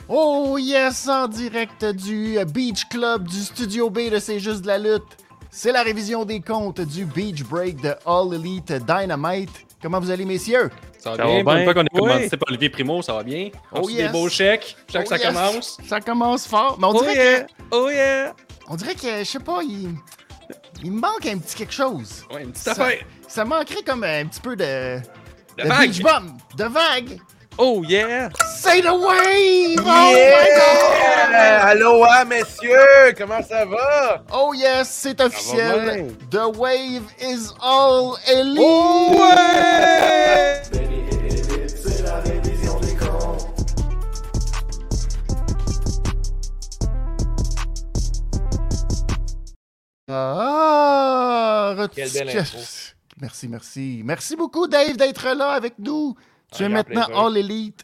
Oh yes, en direct du Beach Club du Studio B de C'est juste de la lutte. C'est la révision des comptes du Beach Break de All Elite Dynamite. Comment vous allez, messieurs? Ça va bien. Pour une fois qu'on a commencé par Olivier Primo, ça va bien. On a des beaux chèques. Chaque ça commence. Ça commence fort. Mais on dirait que... On dirait que, je sais pas, il me manque un petit quelque chose. Ouais, une petite affaire. Ça manquerait comme un petit peu de vague. beach bum, de vague. Oh yeah! C'est the wave! Yeah! Oh my God! Aloha, messieurs! Comment ça va? Oh yes, c'est officiel. bien. The wave is all elite! Oh ouais! C'est la révision des comptes. Quelle belle intro. Merci. Merci beaucoup, Dave, d'être là avec nous. Tu es maintenant plaisir. All Elite.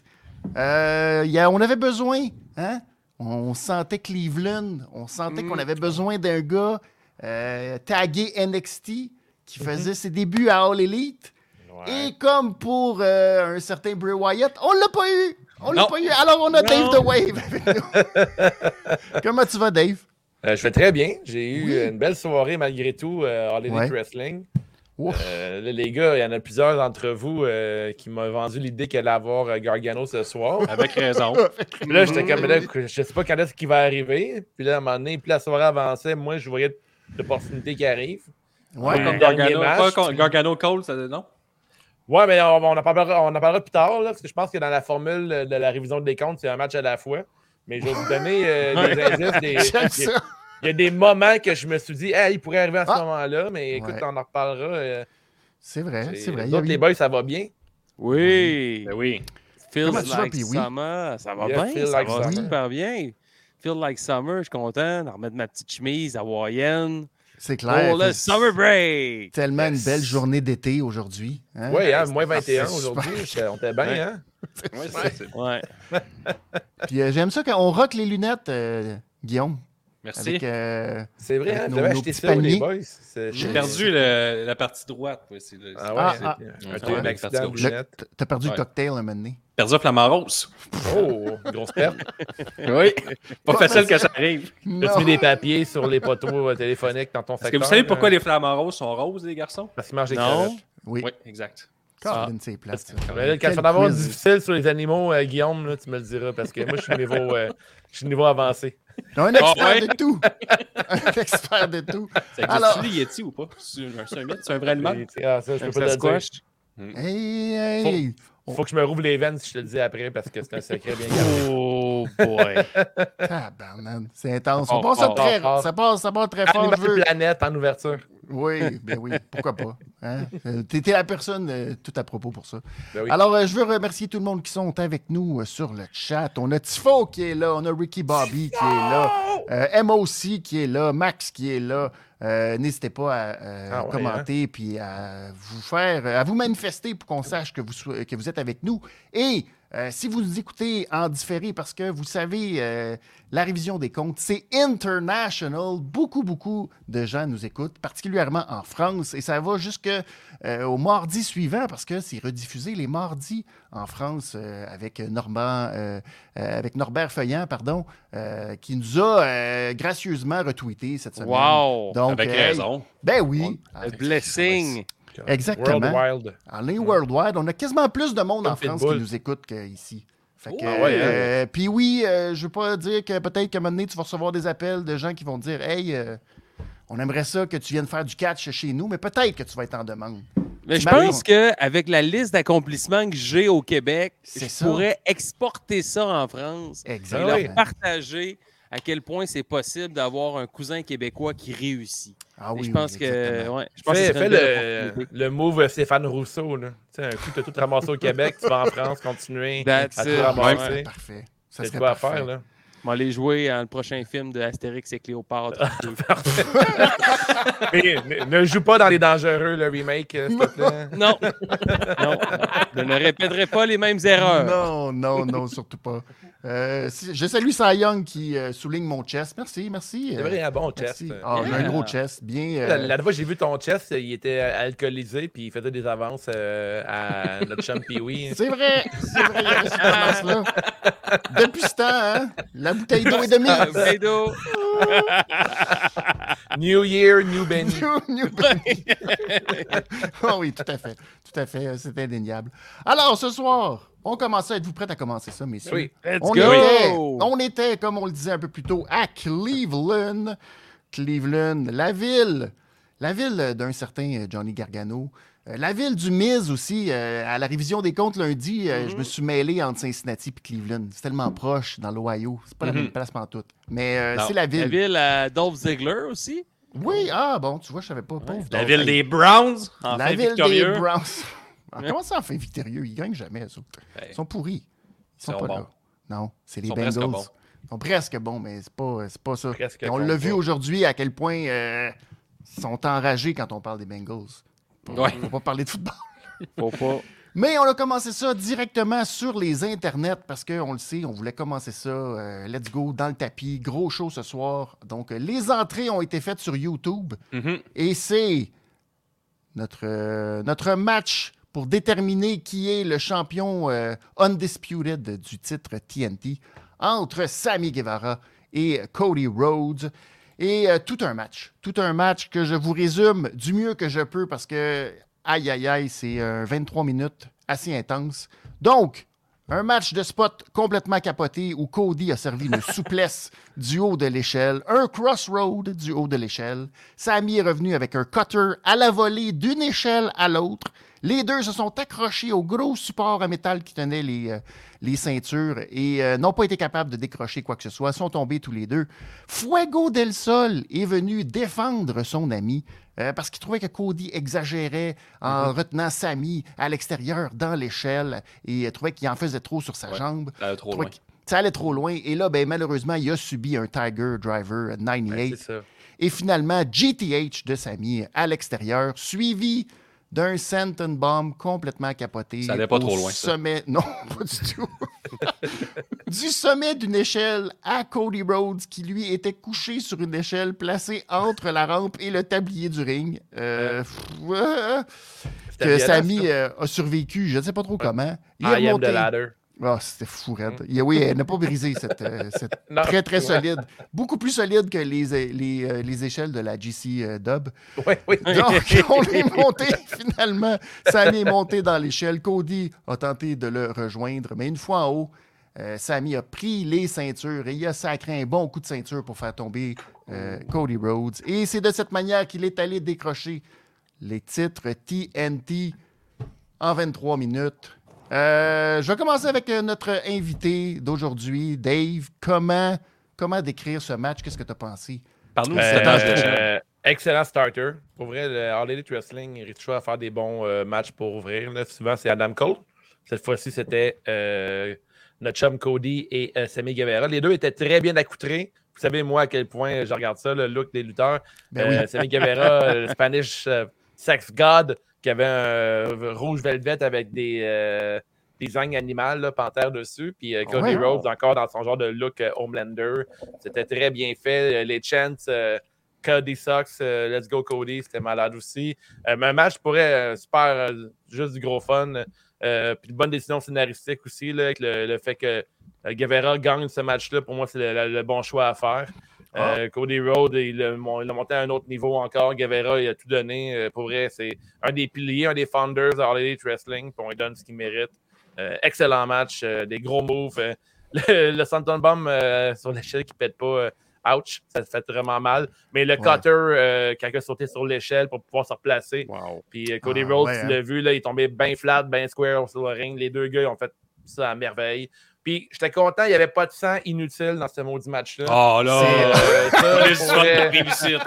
On avait besoin, hein? On sentait Cleveland. On sentait qu'on avait besoin d'un gars tagué NXT qui faisait ses débuts à All Elite. Ouais. Et comme pour un certain Bray Wyatt, on l'a pas eu. Non. Alors, on a Dave the Wave avec nous. Comment tu vas, Dave? Je vais très bien. J'ai eu une belle soirée malgré tout, All Elite Wrestling. Là, les gars, il y en a plusieurs d'entre vous qui m'ont vendu l'idée qu'elle allait avoir Gargano ce soir. Avec raison. Puis là, j'étais comme, là, je sais pas quand est-ce qu'il va arriver. Puis là, à un moment donné, plus la soirée avançait, moi, je voyais l'opportunité qui arrive. Ouais. Comme dernier Gargano, match, pas comme tu- Gargano Cole, ça non? Ouais, mais on en parlera plus tard, là, parce que je pense que dans la formule de la révision des comptes, c'est un match à la fois. Mais je vais vous donner des indices. J'aime ça. Il y a des moments que je me suis dit, il pourrait arriver à ce Ah! moment-là, mais écoute, Ouais. on en reparlera. C'est vrai. Les Il y a autres, eu- les boys, ça va bien. Oui. Ben oui. Feels Comment tu vas, like Pee-wee? summer. Ça va Yeah, bien, feel ça like va summer. super bien. Feel like summer, je suis content de remettre ma petite chemise hawaïenne. C'est clair. Pour le C'est summer break. tellement une belle journée d'été aujourd'hui. Hein? Oui, hein, c'est moins 21 super. aujourd'hui. On était bien, Ouais. hein? Ouais, Ouais. Puis j'aime ça quand on rock les lunettes, Guillaume. Merci. Avec, C'est vrai, Avec hein? nos- Vous avez nos acheté petits ça, les paniers. boys? J'ai perdu la partie droite. Ouais, c'est le- Ah ouais? Ah, c'est- ah. Un Ouais, un accident de gauche. lunettes. T'as perdu Ouais. le cocktail un moment donné. Perdu à Flamand Rose. Oh, grosse perte. Oui. Pas facile que ça arrive. As-tu mis des papiers sur les poteaux téléphoniques dans ton Est-ce secteur? que vous savez pourquoi les Flamants Roses sont roses, les garçons? Parce qu'ils mangent des Non. carottes. Oui. Oui, exact. Caroline, c'est plate, ça. Ouais, là, quand Quel tu vas avoir quiz. difficile sur les animaux, Guillaume, là, tu me le diras, parce que moi, je suis niveau avancé. Un expert ouais? de tout. Un expert de tout. Ça Alors- existe-tu, les Yeti ou pas? C'est un mythe? C'est un vrai animal? Ah, ça, je peux Ça pas te le dire. squash. Hey. Faut que je me rouvre les veines si je te le dis après, parce que c'est un secret bien gardé. Oh boy. Tabarnak, c'est intense. On Fort, passe ça fort, très, fort. ça part très fort. Animal je veux- Planète en ouverture. Oui, ben oui, pourquoi pas. Hein? T'es la personne tout à propos pour ça. Ben oui. Alors, je veux remercier tout le monde qui sont avec nous sur le chat. On a Tifo qui est là, on a Ricky Bobby qui est là, MOC qui est là, Max qui est là. N'hésitez pas à ouais, commenter puis à vous manifester pour qu'on sache que vous êtes avec nous. Et si vous nous écoutez en différé, parce que vous savez, la révision des comptes, c'est international. Beaucoup de gens nous écoutent, particulièrement en France. Et ça va jusqu'au mardi suivant, parce que c'est rediffusé les mardis en France avec Norbert Feuillant, qui nous a gracieusement retweeté cette semaine. Wow. Donc, Avec raison. Ben oui. A blessing. Exactement. World Wild. En ligne worldwide, on a quasiment plus de monde Comme en France Pitbull. qui nous écoute qu'ici. Fait que, Ah ouais, puis oui, je veux pas dire que peut-être qu'à un moment donné, tu vas recevoir des appels de gens qui vont te dire « Hey, on aimerait ça que tu viennes faire du catch chez nous, mais peut-être que tu vas être en demande. » Mais je Marie- pense qu'avec la liste d'accomplissements que j'ai au Québec, C'est je ça. pourrais exporter ça en France et Exactement. leur partager à quel point c'est possible d'avoir un cousin québécois qui réussit. Ah Et oui, je pense oui, que, exactement. ouais, je pense que ce serait Fais une belle opportunité. le move Stéphane Rousseau. Là. Tu sais, un coup, tu as tout ramassé au Québec, tu vas en France continuer That's à tout it. ramasser. Ouais, parfait. Ça C'est serait quoi à parfait. faire, là? On va aller jouer dans le prochain film de Astérix et Cléopâtre. Mais ne joue pas dans Les Dangereux, le remake, s'il te plaît. Non. Non. Je ne répéterai pas les mêmes erreurs. Non, surtout pas. Je salue Cy Young qui souligne mon chest. Merci. C'est vrai, un bon chest. Merci. Ah, j'ai un gros chest. Bien. La fois que j'ai vu ton chest, il était alcoolisé puis il faisait des avances à notre chum Pee-Wee. C'est vrai, il y avait cette tendance-là. Depuis ce temps, hein? La bouteille d'eau est de mise. Bouteille d'eau. New Year, New Benny. New Benny. Oh oui, tout à fait. Tout à fait. C'est indéniable. Alors, ce soir, on commence à... Êtes-vous prêts à commencer ça, messieurs? Oui. Let's go! On était, comme on le disait un peu plus tôt, à Cleveland. Cleveland, la ville d'un certain Johnny Gargano. La ville du Miz aussi. À la révision des comptes lundi, je me suis mêlé entre Cincinnati et Cleveland. C'est tellement proche dans l'Ohio. C'est pas la même place pantoute. Mais c'est la ville. La ville à Dolph Ziggler aussi. Oui, bon, tu vois, je savais pas. Pauvre La Dolph. ville des Browns, enfin La ville victorieux. des Browns. Comment ça, enfin victorieux? Ils gagnent jamais, eux autres. Ils sont pourris. Ils sont pas bons. là. Non, c'est les Ils sont Bengals. presque bons. Ils sont presque bons, mais c'est pas ça. Presque Et on l'a vu pas. aujourd'hui à quel point ils sont enragés quand on parle des Bengals. Ouais. Faut pas parler de football. Faut pas. Mais on a commencé ça directement sur les internets parce qu'on le sait, on voulait commencer ça. Let's go, dans le tapis. Gros show ce soir. Donc, les entrées ont été faites sur YouTube. Mhm. Et c'est notre match pour déterminer qui est le champion undisputed du titre TNT entre Sammy Guevara et Cody Rhodes. Et tout un match que je vous résume du mieux que je peux parce que, aïe, aïe, aïe, c'est 23 minutes assez intense. Donc, un match de spot complètement capoté où Cody a servi une souplesse du haut de l'échelle, un crossroad du haut de l'échelle. Sammy est revenu avec un cutter à la volée d'une échelle à l'autre. Les deux se sont accrochés au gros support à métal qui tenait les ceintures et n'ont pas été capables de décrocher quoi que ce soit, sont tombés tous les deux. Fuego del Sol est venu défendre son ami parce qu'il trouvait que Cody exagérait en retenant Sammy à l'extérieur dans l'échelle et trouvait qu'il en faisait trop sur sa jambe. Ça allait trop Trouvait loin. que ça allait trop loin. Et là, malheureusement, il a subi un Tiger Driver 98. C'est ça. Et finalement, GTH de Sammy à l'extérieur, suivi d'un Senton Bomb complètement capoté. Ça allait pas au trop loin, ça. sommet... Non, pas du tout. Du sommet d'une échelle à Cody Rhodes, qui lui était couché sur une échelle placée entre la rampe et le tablier du ring. C'était Que violent, Sammy ça. a survécu, je ne sais pas trop comment. Il est I am the remonté. ladder. Ah, c'était fou, raide. Oui, elle n'a pas brisé cette Non. très, très solide. Beaucoup plus solide que les échelles de la GC Dub. Oui, oui. Donc, on est monté finalement. Sammy est monté dans l'échelle. Cody a tenté de le rejoindre. Mais une fois en haut, Sammy a pris les ceintures et il a sacré un bon coup de ceinture pour faire tomber Cody Rhodes. Et c'est de cette manière qu'il est allé décrocher les titres TNT en 23 minutes. Je vais commencer avec notre invité d'aujourd'hui, Dave. Comment décrire ce match? Qu'est-ce que tu as pensé? Parle-nous du setage de champ. Excellent starter. Pour vrai, le All Elite Wrestling réussit toujours à faire des bons matchs pour ouvrir. Là. Souvent, c'est Adam Cole. Cette fois-ci, c'était notre chum Cody et Sammy Guevara. Les deux étaient très bien accoutrés. Vous savez, moi, à quel point je regarde ça, le look des lutteurs. Oui. Sammy Guevara, le Spanish Sex God, qui avait un rouge velvet avec des designs animales, là, panthère dessus. Puis Cody Rhodes, encore dans son genre de look Homelander. C'était très bien fait. Les chants, Cody Sucks, Let's Go Cody, c'était malade aussi. Mais un match pourrait super, juste du gros fun. Puis une bonne décision scénaristique aussi, là, avec le fait que Guevara gagne ce match-là. Pour moi, c'est le bon choix à faire. Cody Rhodes, il a monté à un autre niveau encore. Guevara, il a tout donné. Pour vrai, c'est un des piliers, un des founders de All Elite Wrestling. Puis on lui donne ce qu'il mérite. Excellent match, des gros moves. Le Senton Bomb sur l'échelle qui ne pète pas. Ouch, ça fait vraiment mal. Mais le cutter, quand il a sauté sur l'échelle pour pouvoir se replacer. Wow. Puis Cody Rhodes, tu l'as vu, là, il est tombé bien flat, bien square sur le ring. Les deux gars, ils ont fait ça à merveille. Puis j'étais content, il n'y avait pas de sang inutile dans ce maudit match-là. Oh là! Ça, Les pour fun vrai, de réussite.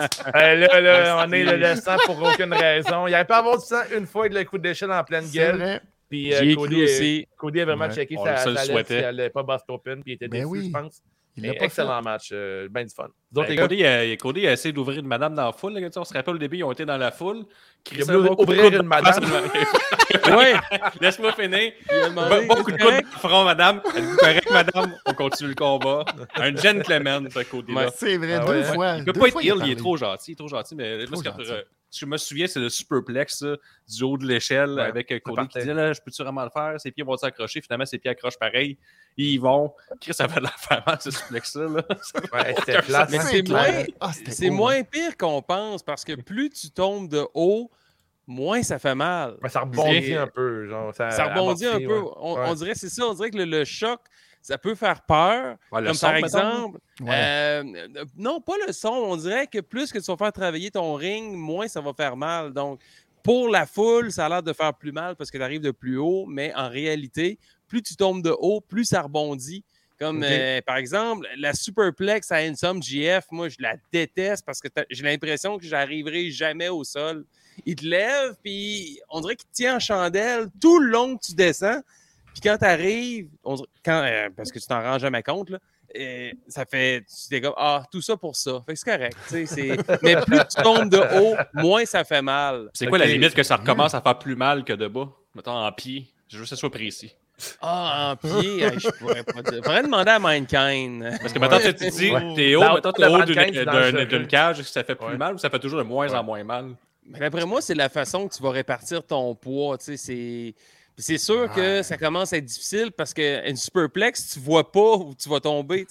là, on est le sang pour aucune raison. Il n'y avait pas à avoir du sang une fois avec le coup d'échelle en pleine C'est gueule. vrai. Puis J'y ai cru aussi. Cody a vraiment checké On sa se le lettre souhaitait. si elle n'allait pas bust open, puis il était Ben déçu, oui. je pense. Il l'a Mais pas excellent match, bien du fun. Vous autres, les gars? Cody a essayé d'ouvrir une madame dans la foule. Là, on se rappelle au début, ils ont été dans la foule. Il a voulu ouvrir une madame. Oui, laisse-moi finir. Il a demandé, Beaucoup de c'est coups correct? de front, madame. Êtes-vous correct, madame? On continue le combat. Un gentleman, ce Cody-là. C'est vrai, Ah deux ouais. fois. Il peut deux pas être fois, ill, il parlait. est trop gentil, mais là, Trop c'est gentil. je me souviens, c'est le superplex du haut de l'échelle avec Cody qui disait là, je peux-tu vraiment le faire? Ses pieds vont s'accrocher. Finalement, ses pieds accrochent pareil. Ils vont. Chris, ça va de la faire mal, ce suplex-là. Ouais, c'était plat. Mais c'est moins pire qu'on pense parce que plus tu tombes de haut, moins ça fait mal. Ouais, ça rebondit un peu. Genre, ça rebondit un peu. Ouais. On dirait, c'est ça, on dirait que le choc, ça peut faire peur. Ouais, comme son, par exemple, Ouais. non, pas le son. On dirait que plus que tu vas faire travailler ton ring, moins ça va faire mal. Donc, pour la foule, ça a l'air de faire plus mal parce que tu arrives de plus haut, mais en réalité, plus tu tombes de haut, plus ça rebondit. Comme, par exemple, la superplex à Handsome GF, moi, je la déteste parce que j'ai l'impression que j'arriverai jamais au sol. Il te lève, puis on dirait qu'il te tient en chandelle tout le long que tu descends. Puis quand tu arrives, parce que tu t'en rends jamais compte, là, ça fait, tu t'es comme, tout ça pour ça. Fait que c'est correct. Mais plus tu tombes de haut, moins ça fait mal. C'est quoi la limite que ça recommence à faire plus mal que de bas? Mettons en pied. Je veux que ça soit précis. En pied, je pourrais pas dire. Faudrait demander à Mankind. Parce que maintenant, tu te dis, t'es haut, mettons, t'es haut d'une cage, est-ce que ça fait plus mal ou ça fait toujours de moins en moins mal? Mais d'après moi, c'est la façon que tu vas répartir ton poids. C'est sûr que ça commence à être difficile parce qu'une superplex, tu vois pas où tu vas tomber.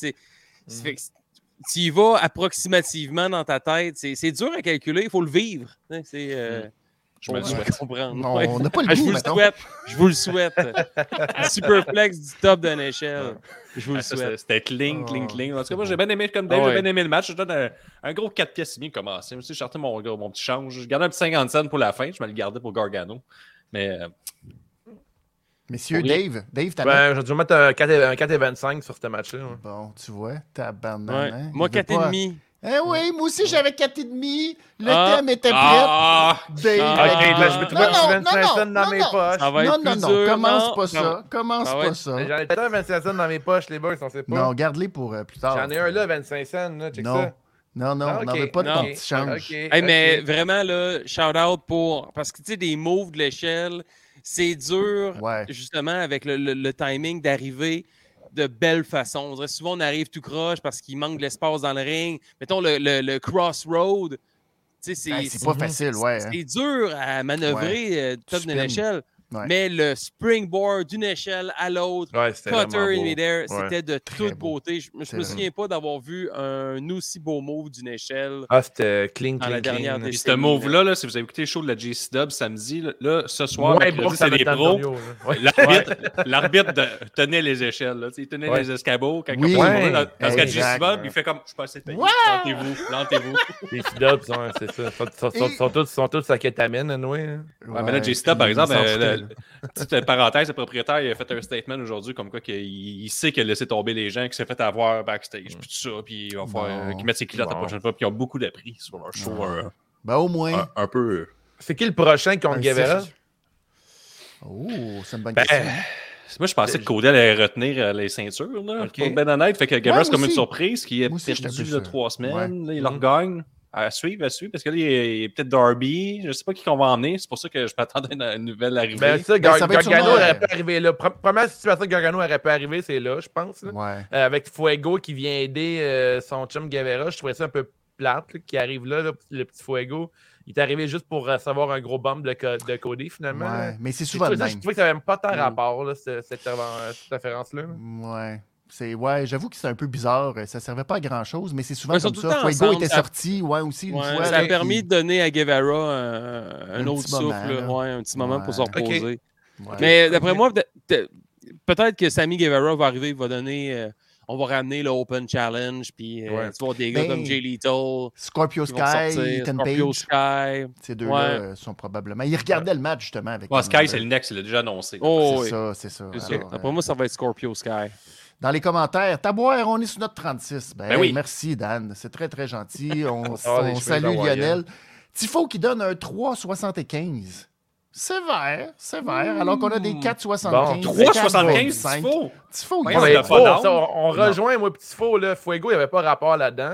Tu y vas approximativement dans ta tête. C'est dur à calculer, il faut le vivre. Je me le souhaite. Non, on n'a pas le goût, je vous le souhaite. Superplex du top d'une échelle. Je vous le souhaite. C'était cling. En tout cas, moi, j'ai bien aimé, comme Dave, j'ai bien aimé le match. Je donne un gros 4 pièces et demi commencé. J'ai sorti mon petit change. Je gardais un petit 50 cents pour la fin. Je me le gardais pour Gargano. Mais... Messieurs, Dave, t'as j'ai dû mettre un 4,25 sur ce match-là. Ouais. Bon, tu vois, tabarnak. Ouais. Moi, 4,5. Oui, moi aussi, j'avais 4,5. Le thème était prêt. Dave. OK, là, je vais trouver un 25 cents dans mes poches. Ça va être plus dur. Commence pas ça. Commence pas ça. J'en ai peut-être un 25 cents dans mes poches, les boys, on sait pas. Non, garde-les pour plus tard. J'en ai un là, 25 cents. Là, check ça. Non, on n'en veut pas de ton petit change. Mais vraiment, là, shout-out pour... Parce que, tu sais, des moves de l'échelle... C'est dur, justement, avec le timing d'arriver de belle façon. On dirait souvent on arrive tout croche parce qu'il manque de l'espace dans le ring. Mettons le crossroad. C'est pas facile, C'est dur à manœuvrer top de l'échelle. Mais le springboard d'une échelle à l'autre, cutter in midair, c'était de toute beauté. Je me souviens pas d'avoir vu un aussi beau move d'une échelle. C'était clean. La dernière Et ce move-là, si vous avez écouté le show de la J-Dub samedi, là, ce soir, c'est des pros. L'arbitre tenait les échelles. Il tenait les escabeaux. Quand parce que J-Dub, il fait comme je suis pas assez payé. Plantez-vous. Les J-Dub, c'est ça. Sont tous à kétamine, mais là, J-Dub, par exemple, petite parenthèse, le propriétaire il a fait un statement aujourd'hui comme quoi qu'il sait qu'il a laissé tomber les gens, qu'il s'est fait avoir backstage, puis tout ça, puis il va falloir qu'il mette ses culottes la prochaine fois, puis ils ont beaucoup d'appris sur leur show. Au moins. Un peu. C'est qui le prochain contre Guevara? C'est une bonne question. Moi, je pensais que Cody allait retenir les ceintures, là, pour Ben honnête. Fait que Guevara, c'est comme une surprise qui est perdu de 3 semaines. Là, il leur gagne. À suivre, parce que là, il y a peut-être Darby, je ne sais pas qui qu'on va emmener, c'est pour ça que je m'attendais à une nouvelle arrivée. Ben, ça, Gargano aurait pu arriver là. Première situation que Gargano aurait pu arriver, c'est là, je pense. Là. Avec Fuego qui vient aider son chum Guevara, je trouvais ça un peu plate, là, qui arrive là, le petit Fuego. Il est arrivé juste pour recevoir un gros bump de Cody, finalement. Ouais, mais c'est souvent le même. Je trouvais que ça n'avait même pas tant rapport, là, cette référence-là. J'avoue que c'est un peu bizarre. Ça servait pas à grand-chose, mais c'est souvent comme ça. Fuego était sorti, aussi une fois. Ça a permis de donner à Guevara un autre souffle, un petit moment pour se reposer. Mais d'après moi, peut-être que Sammy Guevara va arriver, il va donner... on va ramener l'Open Challenge, puis tu vas voir des gars comme Jay Lethal. Scorpio Sky, Ethan Page. Ces deux-là sont probablement... Ils regardaient le match, justement. Avec Sky, c'est le next, il l'a déjà annoncé. C'est ça. Après moi, ça va être Scorpio Sky. Dans les commentaires, Taboire, on est sur notre 36. Oui. Merci, Dan. C'est très, très gentil. On salue Lionel. Tifo qui donne un 3,75. Sévère. Alors qu'on a des 4,75. 3,75, Tifo. On rejoint, moi, Tifo, là. Fuego, il n'y avait pas rapport là-dedans.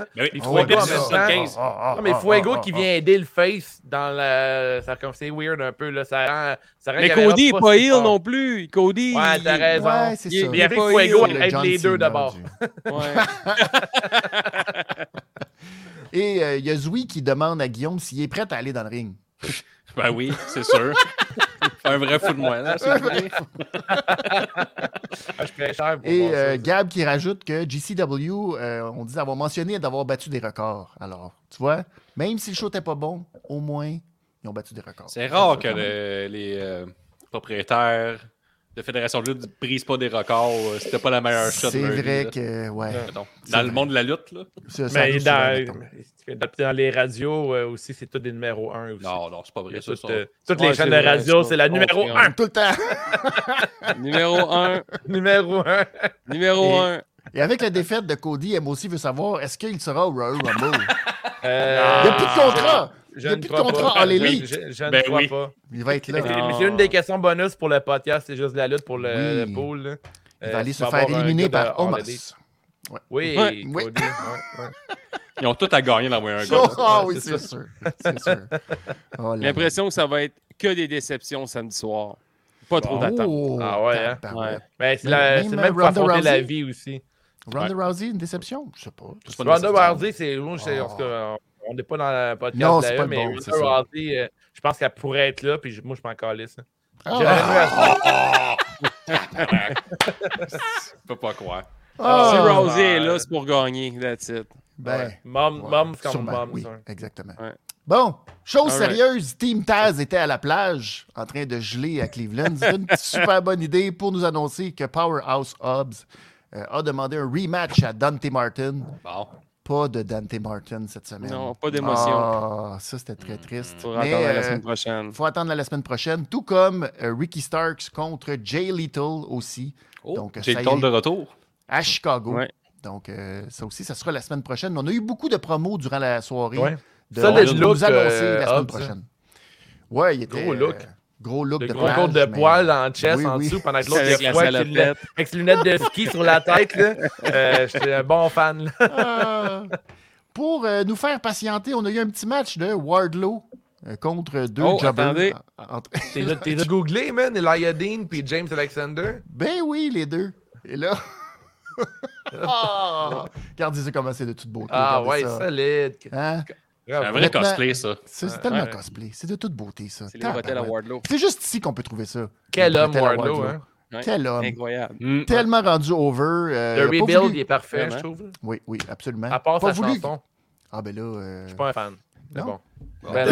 Mais Fuego qui vient aider le face dans la... C'est weird un peu, là. Mais Cody n'est pas heal non plus. Cody... Ouais, t'as raison. Ouais, c'est ça. Il y avait Fuego aide les deux d'abord. Et il y a Zoui qui demande à Guillaume s'il est prêt à aller dans le ring. Ben oui, c'est sûr. Un vrai fou de moi, là, s'il vous plaît. Je paie cher pour Et voir ça. Gab qui rajoute que GCW, on dit avoir mentionné d'avoir battu des records. Alors, tu vois, même si le show n'était pas bon, au moins, ils ont battu des records. C'est rare que les propriétaires de fédération de lutte ne brisent pas des records. C'était pas la meilleure shot. C'est Murphy, vrai là. que, ouais. Mettons. C'est Dans le vrai. monde de la lutte, là. Ça Mais arrive souvent, dans les radios aussi, c'est tout des numéros 1 aussi. Non, c'est pas vrai. Ça, Toutes les chaînes de radio, c'est la numéro 1. tout le temps. Numéro 1. Numéro 1. Numéro 1. Et avec la défaite de Cody, Emma aussi veut savoir, est-ce qu'il sera au Royal Rumble? Il Il n'y a plus de contrat. Il n'y a plus de contrat. Allez, lui. Je ne Ben crois oui. pas. Il va être là. Mais c'est une des questions bonus pour le podcast, c'est juste la lutte pour le Oui. pool. Là. Il va aller tu se vas faire avoir un éliminer gars de par All Omos. Elite. Oui, Ouais. Oui. Cody, ouais. Ils ont tout à gagner d'envoyer un gars. Ah oui, c'est c'est sûr. C'est sûr. Oh, J'ai là l'impression que ça va être que des déceptions samedi soir. Pas trop là. d'attente. Oh, Ah ouais, hein? tabarouette. Mais c'est Même le même pour Ronda affronter la Rousey? vie aussi. Ronda Rousey, une déception? Je sais pas. C'est pas une Ronda déception. Rousey, c'est en tout cas, on n'est pas dans le podcast Non, de c'est la pas E, le mais bon, c'est Ronda Rousey, je pense qu'elle pourrait être là, puis moi, je m'en calisse. Ah. J'aurais mieux à Je peux pas croire. Ah. Si Rousey est là, c'est pour gagner. That's it. Ben, Mom comme sûrement, mom. oui, ça. exactement. Ouais. Bon, chose All right. sérieuse, Team Taz était à la plage en train de geler à Cleveland. C'est une super bonne idée pour nous annoncer que Powerhouse Hobbs a demandé un rematch à Dante Martin. Bon. Pas de Dante Martin cette semaine. Non, pas d'émotion. Ah, ça, c'était très triste. Il faudra Mais, attendre la semaine prochaine. faut attendre la semaine prochaine, tout comme Ricky Starks contre Jay Lethal aussi. Oh, Donc, j'ai ça le y tour est. de retour. À Chicago. Ouais. Donc, ça aussi, ça sera la semaine prochaine. On a eu beaucoup de promos durant la soirée. Ouais. De, Ça, on le va look, nous annoncer la semaine Hobbs, prochaine. Ouais, il était... Gros look. Gros look Le de gros plage, tour de mais- poil en chest Oui, en oui. dessous pendant que l'autre Avec il la froid avec ses lunettes de ski sur la tête. Là. J'étais un bon fan. Là. Ah. Pour nous faire patienter, on a eu un petit match de Wardlow contre deux Oh, jobbers. attendez. T'es de googlé, man, Elijah Dean puis James Alexander. Ben oui, les deux. Et là... Ah! Regardez comment c'est de toute beauté. Ah regardez ouais, ça. solide. Hein? C'est un vrai Honnêtement, cosplay, ça. C'est tellement Ouais. cosplay. C'est de toute beauté, ça. C'est les bretelles à Tabarouette. Wardlow. C'est juste ici qu'on peut trouver ça. Quel Les homme, bretelles à Wardlow. Hein? Ouais. Quel homme. Incroyable. Tellement rendu over. Le il a pas rebuild, voulu- il est parfait, Vraiment. je trouve. là. Oui, oui, absolument. À part pas sa voulu. chanson. Ah ben là... Je suis pas un fan. Mais Non? bon. Bon. Ben,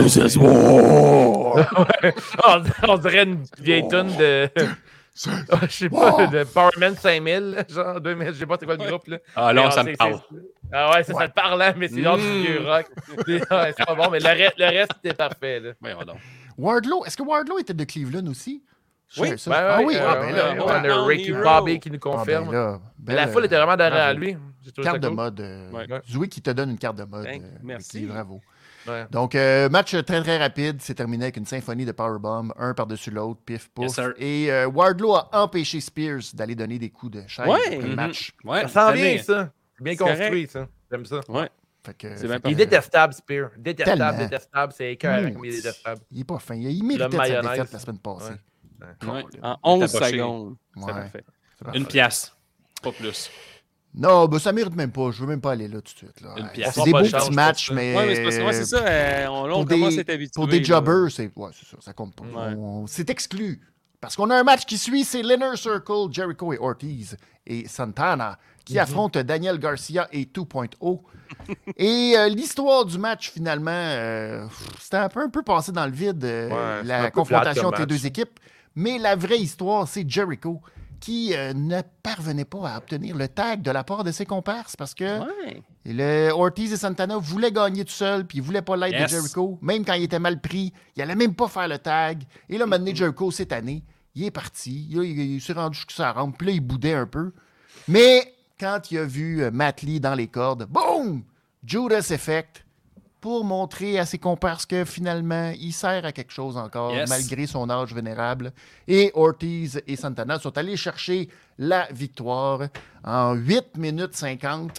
on dirait une vieille tune de... Je sais pas, de Powerman 5000, genre 2000, je sais pas c'est quoi le groupe là. Ah là, Mais ça c'est- me parle. Ah ouais, ça te parle, hein, mais c'est genre du vieux rock. Ouais, c'est pas bon, mais le reste c'était parfait là. Voyons donc. Wardlow, est-ce que Wardlow était de Cleveland aussi? Je Oui. sais ça. Ben Ah ouais, oui, ah ben là, ouais, voilà. on a Down Ricky Hero. Bobby qui nous Ah ben confirme. là, Mais la foule était vraiment derrière lui. J'ai trouvé ça Carte de cool. mode. Ouais. Zoé qui te donne une carte de mode. Merci. Ricky, bravo. Ouais. Donc, match très, très rapide. C'est terminé avec une symphonie de powerbomb, un par-dessus l'autre, pif, pouf. Yes, sir. Et Wardlow a empêché Spears d'aller donner des coups de chaise Ouais. après le match. Ouais, Ça sent cette bien année. ça. C'est bien C'est construit ça. J'aime ça. Ouais. Fait que, C'est bien Il est que, détestable, Spear. Détestable, Tellement. détestable. C'est écœurant comme il est détestable. Il est pas fin. Il méritait Le sa mayonnaise. défaite la semaine passée. Ouais. En 11 Taboché. secondes. Ouais. C'est parfait. C'est parfait. Une pièce. Pas plus. Non, ben, ça mérite même pas. Je veux même pas aller là tout de suite. Là. Une Ouais, pièce. C'est On des fera beaux pas de petits change matchs, pour ça. mais. Ouais, mais c'est parce que c'est ça. Là, on pour commence des- à être habitué. Pour des là. jobbers, c'est ça, ça compte pas. Ouais. C'est exclu. Parce qu'on a un match qui suit, c'est l'Inner Circle, Jericho et Ortiz et Santana, qui affrontent Daniel Garcia et 2.0. Et l'histoire du match, finalement, c'était un peu passé dans le vide, c'est un la peu confrontation plate comme entre les match. deux équipes. Mais la vraie histoire, c'est Jericho qui ne parvenait pas à obtenir le tag de la part de ses comparses parce que Ouais. le Ortiz et Santana voulaient gagner tout seul, puis ils voulaient pas l'aide Yes. de Jericho. Même quand il était mal pris, il allait même pas faire le tag. Et là, maintenant, Jericho, cette année, il est parti. Il s'est rendu jusqu'à sa rampe, puis là, il boudait un peu. Mais quand il a vu Matt Lee dans les cordes, boum! Judas Effect, pour montrer à ses comparses que finalement, il sert à quelque chose encore, Yes. malgré son âge vénérable. Et Ortiz et Santana sont allés chercher la victoire en 8 minutes 50.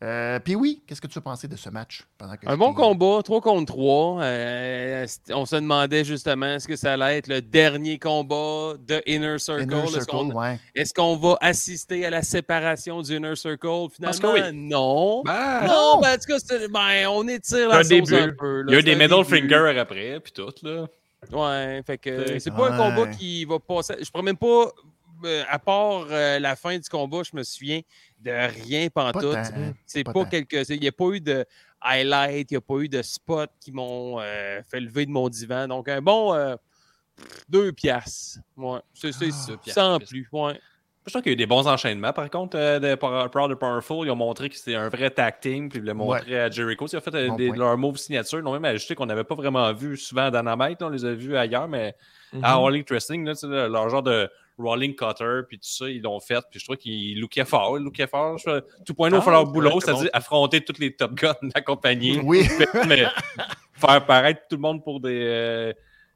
Puis oui, qu'est-ce que tu as pensé de ce match? Un bon combat, 3 contre 3. On se demandait justement, est-ce que ça allait être le dernier combat de Inner Circle? Est-ce qu'on va assister à la séparation du Inner Circle? Finalement, non. Non, en tout cas, on étire la sauce un peu. Là. Il y a eu des middle fingers après, puis tout, là. Ouais, fait que c'est pas un combat qui va passer. Je pourrais même pas, à part la fin du combat, je me souviens de rien pantoute. C'est pas quelque. Il n'y a pas eu de highlight, il n'y a pas eu de spot qui m'ont fait lever de mon divan. Donc, un bon 2 piastres. Ouais, c'est ça. Sans plus. Ouais. Je trouve qu'il y a eu des bons enchaînements. Par contre, Proud and Powerful, ils ont montré que c'était un vrai tag team, puis ils l'ont montré à Jericho. Ils ont fait leur move signature. Ils ont même ajouté qu'on n'avait pas vraiment vu souvent à Dynamite. On les a vus ailleurs, mais à All Elite Wrestling, leur genre de rolling cutter, puis tout ça, ils l'ont fait. Puis je trouve qu'ils lookaient fort. 2.0 fait leur boulot, c'est-à-dire affronter tous les top guns de la compagnie. Oui. mais faire paraître tout le monde pour des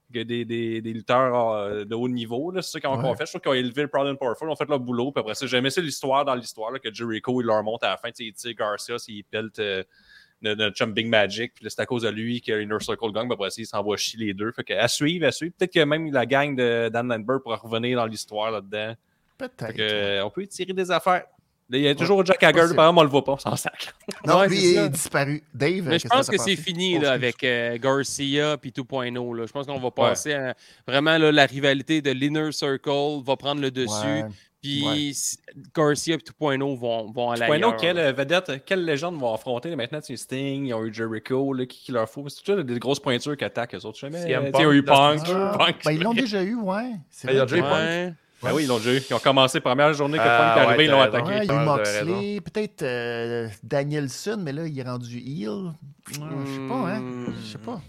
lutteurs de haut niveau. C'est ça qu'ils ont encore fait. Je trouve qu'ils ont élevé le Proud and Powerful, ils ont fait leur boulot. Puis après ça, j'ai aimé ça l'histoire dans l'histoire là, que Jericho il leur monte à la fin. Il tire Garcia, il pète notre chum Big Magic. Puis là, c'est à cause de lui que Inner Circle gang. Puis après ça, il s'envoie chier les deux. Fait que, à suivre. Peut-être que même la gang de Dan Lambert pourra revenir dans l'histoire là-dedans. Peut-être. On peut y tirer des affaires. Là, il y a toujours Jack Hager, par exemple, on le voit pas, sans sac. Non, lui, il est disparu. Dave, mais je pense que c'est fini là, avec Garcia et 2.0. Là. Je pense qu'on va passer à vraiment là, la rivalité de l'Inner Circle va prendre le dessus. Puis Garcia et 2.0 vont aller ailleurs. 2.0, quelle vedette, quelle légende vont affronter maintenant? C'est Sting, il y a eu Jericho, là, qui leur faut. C'est toujours des grosses pointures qui attaquent eux autres. Il y a eu Punk. Ils l'ont déjà eu, ouais. Il y a déjà eu Punk. Ben oui, ils l'ont déjà eu. Ils ont commencé première journée que Punk est arrivé, ils l'ont attaqué. Il y a eu Moxley, peut-être Danielson, mais là, il est rendu heel. Je sais pas, hein. Je sais pas.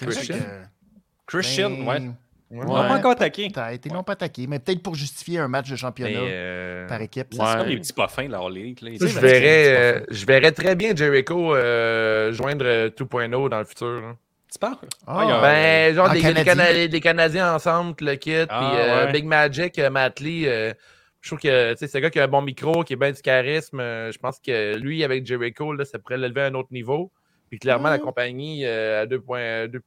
Christian, Ils l'ont pas encore attaqué. Ils l'ont pas attaqué, mais peut-être pour justifier un match de championnat par équipe. C'est comme les petits pas fins, là, je verrais très bien Jericho joindre 2.0 dans le futur. Tu parles? Genre des Canadiens ensemble, le kit, puis Big Magic, Matt Lee, je trouve que c'est un gars qui a un bon micro, qui a bien du charisme. Je pense que lui, avec Jericho, là, ça pourrait l'élever à un autre niveau. Puis clairement, la compagnie à 2.0,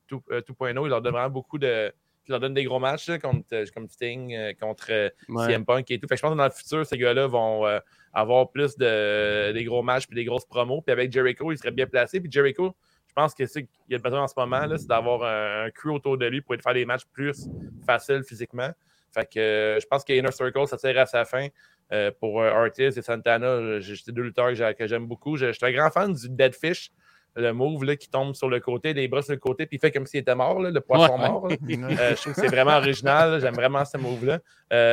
il leur donne vraiment beaucoup de... Il leur donne des gros matchs là, comme Sting, contre CM Punk et tout. Fait que je pense que dans le futur, ces gars-là vont avoir plus des gros matchs puis des grosses promos. Puis avec Jericho, il serait bien placé. Puis Jericho, je pense que c'est qu'il y a besoin en ce moment, là, c'est d'avoir un crew autour de lui pour faire des matchs plus faciles physiquement. Fait que je pense que Inner Circle, ça tire à sa fin. Pour Ortiz et Santana, c'est deux lutteurs que j'aime beaucoup. Je suis un grand fan du Dead Fish, le move là, qui tombe sur le côté, les bras sur le côté, puis il fait comme s'il était mort, là, le poisson mort. Je trouve que c'est vraiment original. Là, j'aime vraiment ce move-là.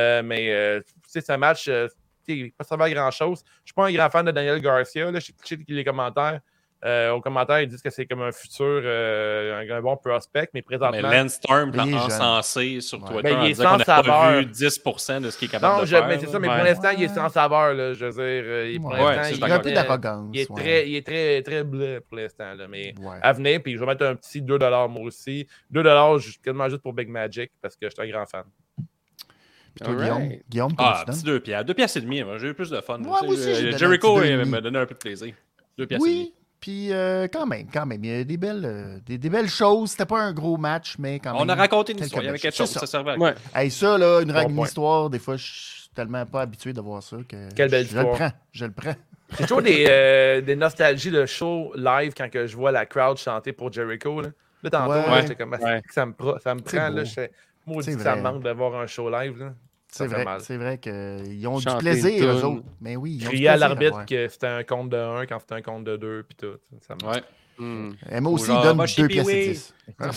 Mais c'est un match, il ne pas servi à grand-chose. Je ne suis pas un grand fan de Daniel Garcia. Là, je sais que les commentaires. Aux commentaires, ils disent que c'est comme un futur, un bon prospect, mais présentement... Mais Lance Storm l'a encensé sur Twitter en disant qu'on n'a pas vu 10% de ce qu'il est capable de faire. Non, mais c'est ça, mais pour l'instant, il est sans saveur. Là, je veux dire, il a un peu d'arrogance. Il est très, très bleu pour l'instant. Là, mais à venir, puis je vais mettre un petit 2$ moi aussi. 2$ quasiment juste pour Big Magic, parce que je suis un grand fan. Puis toi, Guillaume, petit 2$. 2,5$, moi, j'ai eu plus de fun. Moi aussi, Jericho m'a donné un peu de plaisir. 2,5$. Oui. Puis quand même, il y a des belles choses. C'était pas un gros match, mais quand même. On a raconté une histoire, il y avait quelque chose, ça servait à quoi. Hey, ça, là, une histoire, des fois, je suis tellement pas habitué de voir ça que quelle belle histoire. Je le prends. J'ai toujours des nostalgies de show live quand que je vois la crowd chanter pour Jericho. Là tantôt, j'étais comme, ça me prend, là, maudit que ça me manque de voir un show live, là. C'est vrai qu'ils ont du plaisir, eux autres. Mais oui, crier à l'arbitre que c'était un compte de 1 quand c'était un compte de 2, puis tout. Ça me... Moi aussi, il donne 2,10$.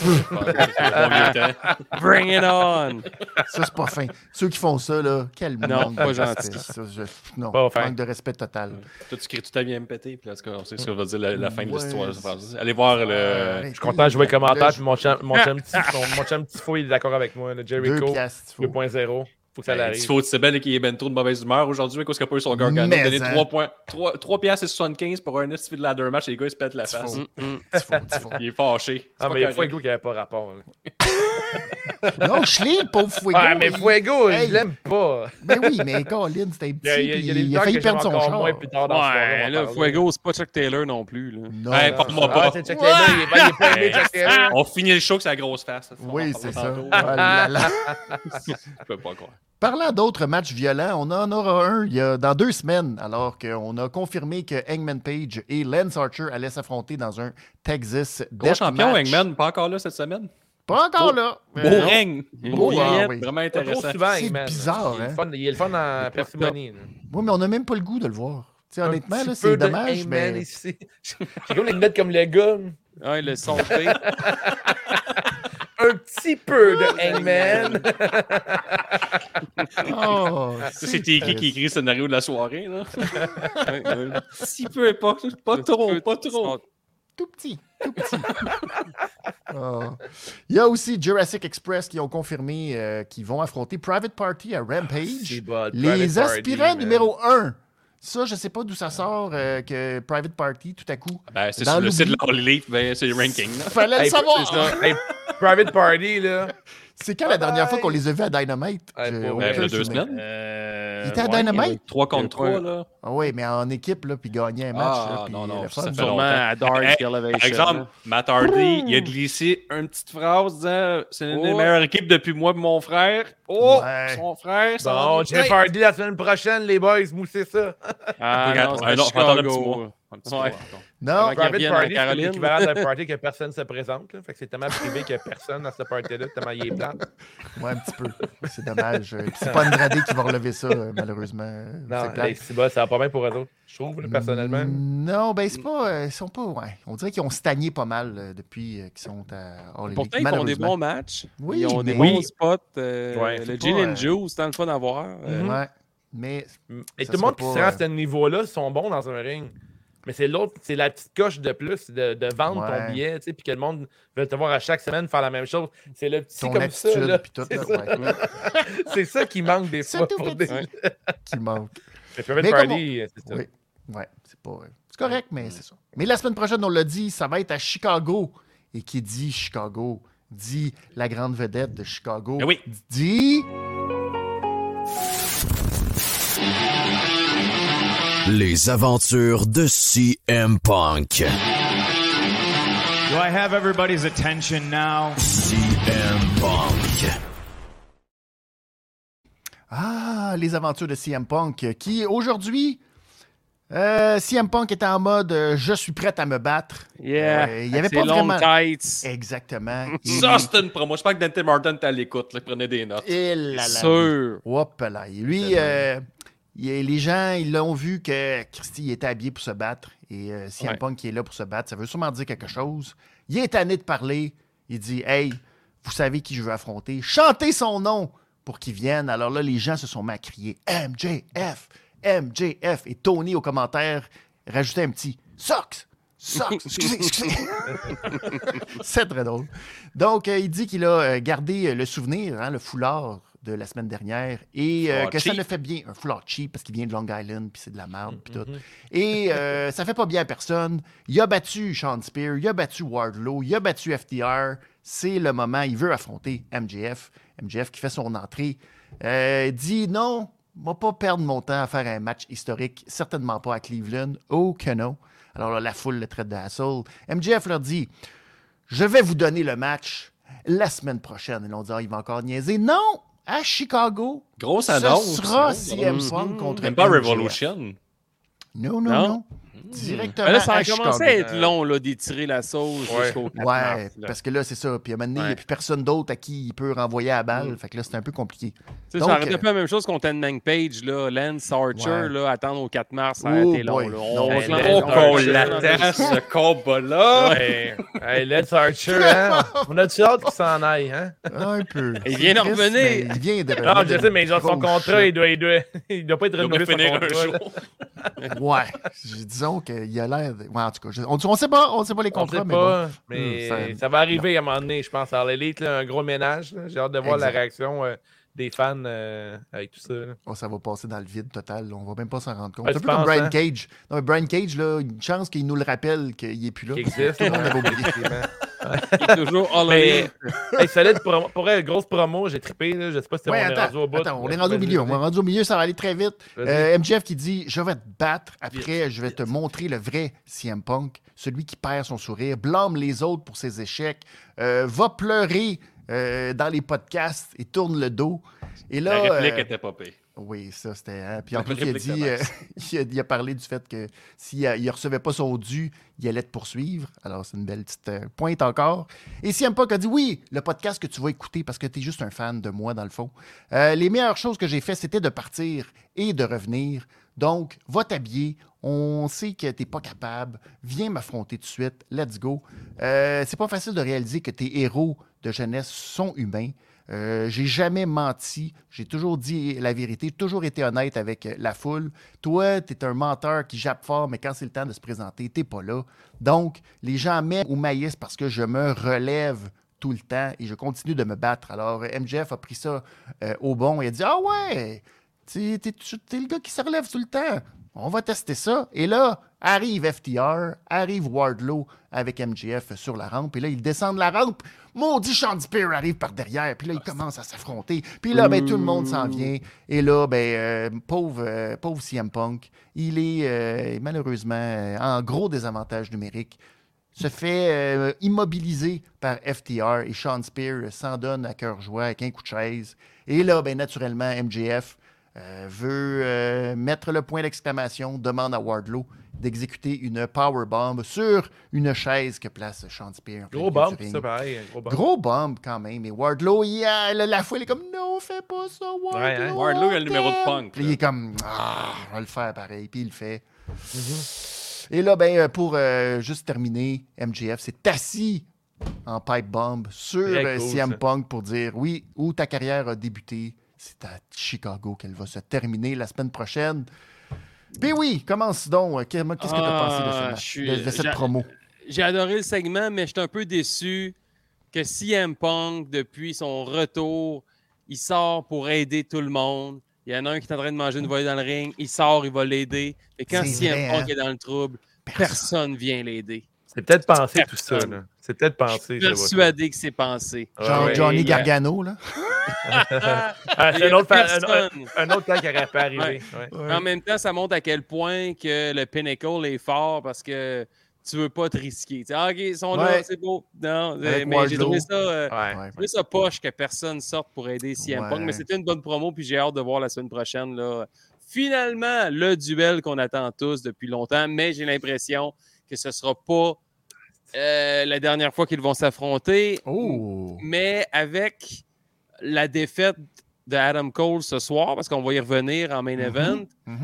Bring it on! Ça, c'est pas fin. Ceux qui font ça, là, quel manque pas gentil. Non, manque de respect total. Toi, tu cries tout à bien pété, puis là, on sait ce que va dire la fin de l'histoire. Allez voir le... Je suis content de jouer le commentaire, puis mon chum petit fou, il est d'accord avec moi. Le Jericho 2.0. Faut que ça l'arrive. Tifo, c'est bien qu'il ait ben trop de mauvaise humeur aujourd'hui, parce qu'il n'a pas eu son Gargano. Il a donné 3,75$ pour un esti de ladder match et les gars ils se pètent la face. Tifo. Il est fâché. Mais il y a fois qu'il n'y avait pas rapport. Non, je l'ai, le pauvre Fuego. Ah, mais Fuego, je l'aime pas. Ben oui, mais Colin, c'était un petit. Il a failli perdre son char. Plus tard dans ouais, là, Fuego, c'est pas Chuck Taylor non plus. Là. Non. Hey, parle-moi pas. Chuck Taylor, il est pas aimé, Chuck Taylor. On finit le show avec sa grosse face. Oui, c'est ça. Voilà. Je peux pas croire. Parlant d'autres matchs violents, on en aura un dans 2 semaines, alors qu'on a confirmé que Hangman Page et Lance Archer allaient s'affronter dans un Texas Gros champion, Deathmatch. Hangman, pas encore là cette semaine. Pas encore là. Beau règne. Beau, oui. Vraiment Pas trop intéressant. souvent, C'est Hangman. bizarre, hein? Il est le fun en parcimonie. Oui, mais on n'a même pas le goût de le voir. T'sais, honnêtement, Un là, petit peu c'est de dommage, Hangman mais... ici. J'ai comme les lunettes comme le gars. Ouais, le son fait. Un petit peu de Hangman. Oh, Ça, c'est Tiki qui écrit le scénario de la soirée. Là. Si peu, pas trop. tout petit. Oh. Il y a aussi Jurassic Express qui ont confirmé qu'ils vont affronter Private Party à Rampage. Les aspirants numéro 1. Ça, je ne sais pas d'où ça sort que Private Party, tout à coup. Ben, c'est dans sur le site de l'oubli. All Elite, ben, c'est le ranking. Là. Fallait le savoir. Hey, Private Party, là. C'est quand la dernière fois qu'on les a vus à Dynamite? Ouais, J'ai pour aucun Ben, il y a 2 souvenir. semaines. Il était à Dynamite? 3 contre 3, là. Ah oui, mais en équipe, là, puis gagner un match. Ah, là, puis non, le ça fun. fait Sûrement longtemps. à Dark Hey, Elevation. Par exemple, Matt Hardy, il a glissé une petite phrase disant « C'est une des meilleures équipes depuis moi et mon frère. » Oh, Ouais. son frère, ça Bon, va Jeff bien. Hardy la semaine prochaine, les boys, moussez ça. Ah, non, c'est à non, attends un petit Chicago. mois. Un petit mois, Ouais. attends. Non, Avant qu'il Private revienne Party, à c'est Caroline. l'équivalent d'un party que personne ne se présente. Là. Fait que c'est tellement privé qu'il n'y a personne dans ce party-là, tellement il est plat. ouais, un petit peu. C'est dommage. Puis c'est pas Andrade qui va relever ça, malheureusement. Non, C'est plate. les Ciba, ça va pas bien pour eux autres, je trouve, là, personnellement. Non, ben c'est pas. Ils sont pas. Ouais. On dirait qu'ils ont stagné pas mal depuis qu'ils sont à All Elite, Pourtant, ils font des malheureusement. bons matchs. Oui, Ils ont des mais- bons spots. Ouais, le c'est Gin pas, and Juice, c'est le fun à voir. Ouais. Mais Et ça tout le monde sera qui pas, se rend à ce niveau-là sont bons dans un ring. Mais c'est l'autre, c'est la petite coche de plus de vendre Ouais. ton billet, tu sais, puis que le monde veut te voir à chaque semaine faire la même chose. C'est le petit ton comme attitude, ça, là. puis tout, C'est là, ça. ouais, C'est ça qui manque des C'est fois. tout Pour petit. des... qui manque. Mais Private Mais Party, c'est ça. Oui. Ouais, c'est pas. C'est correct, mais c'est ça. Mais la semaine prochaine, on l'a dit, ça va être à Chicago. Et qui dit Chicago dit la grande vedette de Chicago. Eh oui. Dit. Les aventures de CM Punk. Do I have everybody's attention now? CM Punk. Ah, les aventures de CM Punk, qui aujourd'hui, CM Punk était en mode je suis prêt à me battre. Yeah. Il y avait Avec pas ses longues vraiment. tights. Exactement. Ça, c'était une promo. Je pense que Dante Martin était à l'écoute, là, il prenait des notes. Et là, là. Sûr. Hop là. Et lui, les gens, ils l'ont vu que Christy était habillé pour se battre. Et CM Ouais. Punk qui est là pour se battre, ça veut sûrement dire quelque chose. Il est tanné de parler. Il dit hey, vous savez qui je veux affronter. Chantez son nom pour qu'il vienne. Alors là, les gens se sont mis à crier MJF, MJF. Et Tony, aux commentaires, rajoutait un petit Socks. Socks. Excusez. C'est très drôle. Donc, il dit qu'il a gardé le souvenir, hein, le foulard de la semaine dernière, et Foulard que ça cheap. ne fait bien. Un foulard cheap parce qu'il vient de Long Island, puis c'est de la merde, puis tout. Et ça fait pas bien à personne. Il a battu Sean Spear, il a battu Wardlow, il a battu FTR. C'est le moment, il veut affronter MJF. MJF qui fait son entrée. Dit non, je ne vais pas perdre mon temps à faire un match historique, certainement pas à Cleveland. Oh que non. Alors là, la foule le traite d'asshole. MJF leur dit je vais vous donner le match la semaine prochaine. Et là, on dit il va encore niaiser. Non, à Chicago. Grosse Ce annonce. sera CM Punk contre Même pas MJF. Revolution. Non. Non. Directement Ben là, ça à a commencé à Chicago. être long là, d'étirer la sauce Ouais. jusqu'au 4 Ouais, mars, là. parce que là, c'est ça. Puis à un moment donné, il n'y a Ouais. plus personne d'autre à qui il peut renvoyer la balle. Fait que là, c'est un peu compliqué. Tu sais, Donc, ça aurait été un peu la même chose contre Hangman Page, là. Lance Archer, Ouais. là, attendre au 4 mars, ça a Oh été long. boy. Là. Non, On hey, se lance Lance Oh, dans qu'on le jeu, l'attend, ce combat-là. Hey, Let's Archer, hein? On a-tu hâte qu'il s'en aille, hein? Un peu. Il vient de C'est triste, revenir. mais Il vient de revenir. Non, je sais, mais genre, son Gros contrat, shit. il doit pas être Il renouvelé, va son finir un contrat. là. jour. Ouais. Disons qu'il a l'air. Ouais, en tout cas, on sait pas les On contrats, sait mais pas, bon. mais ça va arriver à un moment donné, je pense. À l'élite, un gros ménage. là. J'ai hâte de voir Exact. la réaction des fans avec tout ça. là. Oh, ça va passer dans le vide total. On va même pas s'en rendre compte. Ouais, C'est un tu peu comme penses, Brian hein? Cage. Non, mais Brian Cage, là, une chance qu'il nous le rappelle qu'il est plus là. Qui existe. Tout le monde l'avait oublié. effectivement. Il est toujours all-in. Solide pour elle, grosse promo, j'ai trippé. Là. Je sais pas si on est rendu au bout. Attends, on est rendu au milieu. On est rendu au milieu, ça va aller très vite. MJF qui dit « Je vais te battre. Après, je vais te montrer le vrai CM Punk, celui qui perd son sourire, blâme les autres pour ses échecs, va pleurer dans les podcasts et tourne le dos. » Et là, la réplique était pas pire. Oui, ça, c'était... Puis en plus, il a dit... il a parlé du fait que s'il ne recevait pas son dû, il allait te poursuivre. Alors, c'est une belle petite pointe encore. Et CM Punk a dit, oui, le podcast que tu vas écouter parce que tu es juste un fan de moi, dans le fond. Les meilleures choses que j'ai fait, c'était de partir et de revenir. Donc, va t'habiller. On sait que tu n'es pas capable. Viens m'affronter tout de suite. Let's go. C'est pas facile de réaliser que tes héros de jeunesse sont humains. J'ai jamais menti, j'ai toujours dit la vérité, toujours été honnête avec la foule. Toi, t'es un menteur qui jappe fort, mais quand c'est le temps de se présenter, t'es pas là. Donc, les gens m'aiment ou maïssent parce que je me relève tout le temps et je continue de me battre. Alors, MJF a pris ça au bon et a dit « Ah ouais, t'es le gars qui se relève tout le temps. On va tester ça. » Et là, arrive FTR, arrive Wardlow avec MJF sur la rampe. Et là, ils descendent la rampe. Maudit Sean Spear arrive par derrière. Puis là, ils commencent à s'affronter. Puis là, tout le monde s'en vient. Et là, pauvre CM Punk, il est malheureusement en gros désavantage numérique. Se fait immobiliser par FTR et Sean Spear s'en donne à cœur joie avec un coup de chaise. Et là, naturellement, MJF veut mettre le point d'exclamation, demande à Wardlow d'exécuter une powerbomb sur une chaise que place Sean Spear. Gros bomb, ça pareil. Gros bomb quand même. Et Wardlow, la foule est comme « Non, fais pas ça, Wardlow! Ouais, Wardlow, il a le numéro de Punk. Puis il est comme « Ah, on va le faire pareil. » Puis il le fait. Et là, pour juste terminer, MJF s'est assis en pipe bomb sur CM Punk pour dire « Oui, où ta carrière a débuté. C'est à Chicago qu'elle va se terminer la semaine prochaine. » Ben oui, commence donc. Qu'est-ce que tu as pensé de cette promo? J'ai adoré le segment, mais je suis un peu déçu que CM Punk, depuis son retour, il sort pour aider tout le monde. Il y en a un qui est en train de manger une volée dans le ring. Il sort, il va l'aider. Et quand CM Punk est dans le trouble, personne vient l'aider. C'est peut-être pensé tout ça. Là. C'est peut-être pensé. Je suis persuadé que c'est pensé. Genre Johnny Gargano, là. C'est un autre cas qui aurait pu arriver. Ouais. En même temps, ça montre à quel point que le Pinnacle est fort parce que tu veux pas te risquer. OK, ils sont là, c'est beau. Non, mais j'ai trouvé ça poche que personne sorte pour aider CM Punk. Mais c'était une bonne promo, puis j'ai hâte de voir la semaine prochaine. Là. Finalement, le duel qu'on attend tous depuis longtemps, mais j'ai l'impression que ce ne sera pas la dernière fois qu'ils vont s'affronter. Mais avec la défaite de Adam Cole ce soir, parce qu'on va y revenir en main event,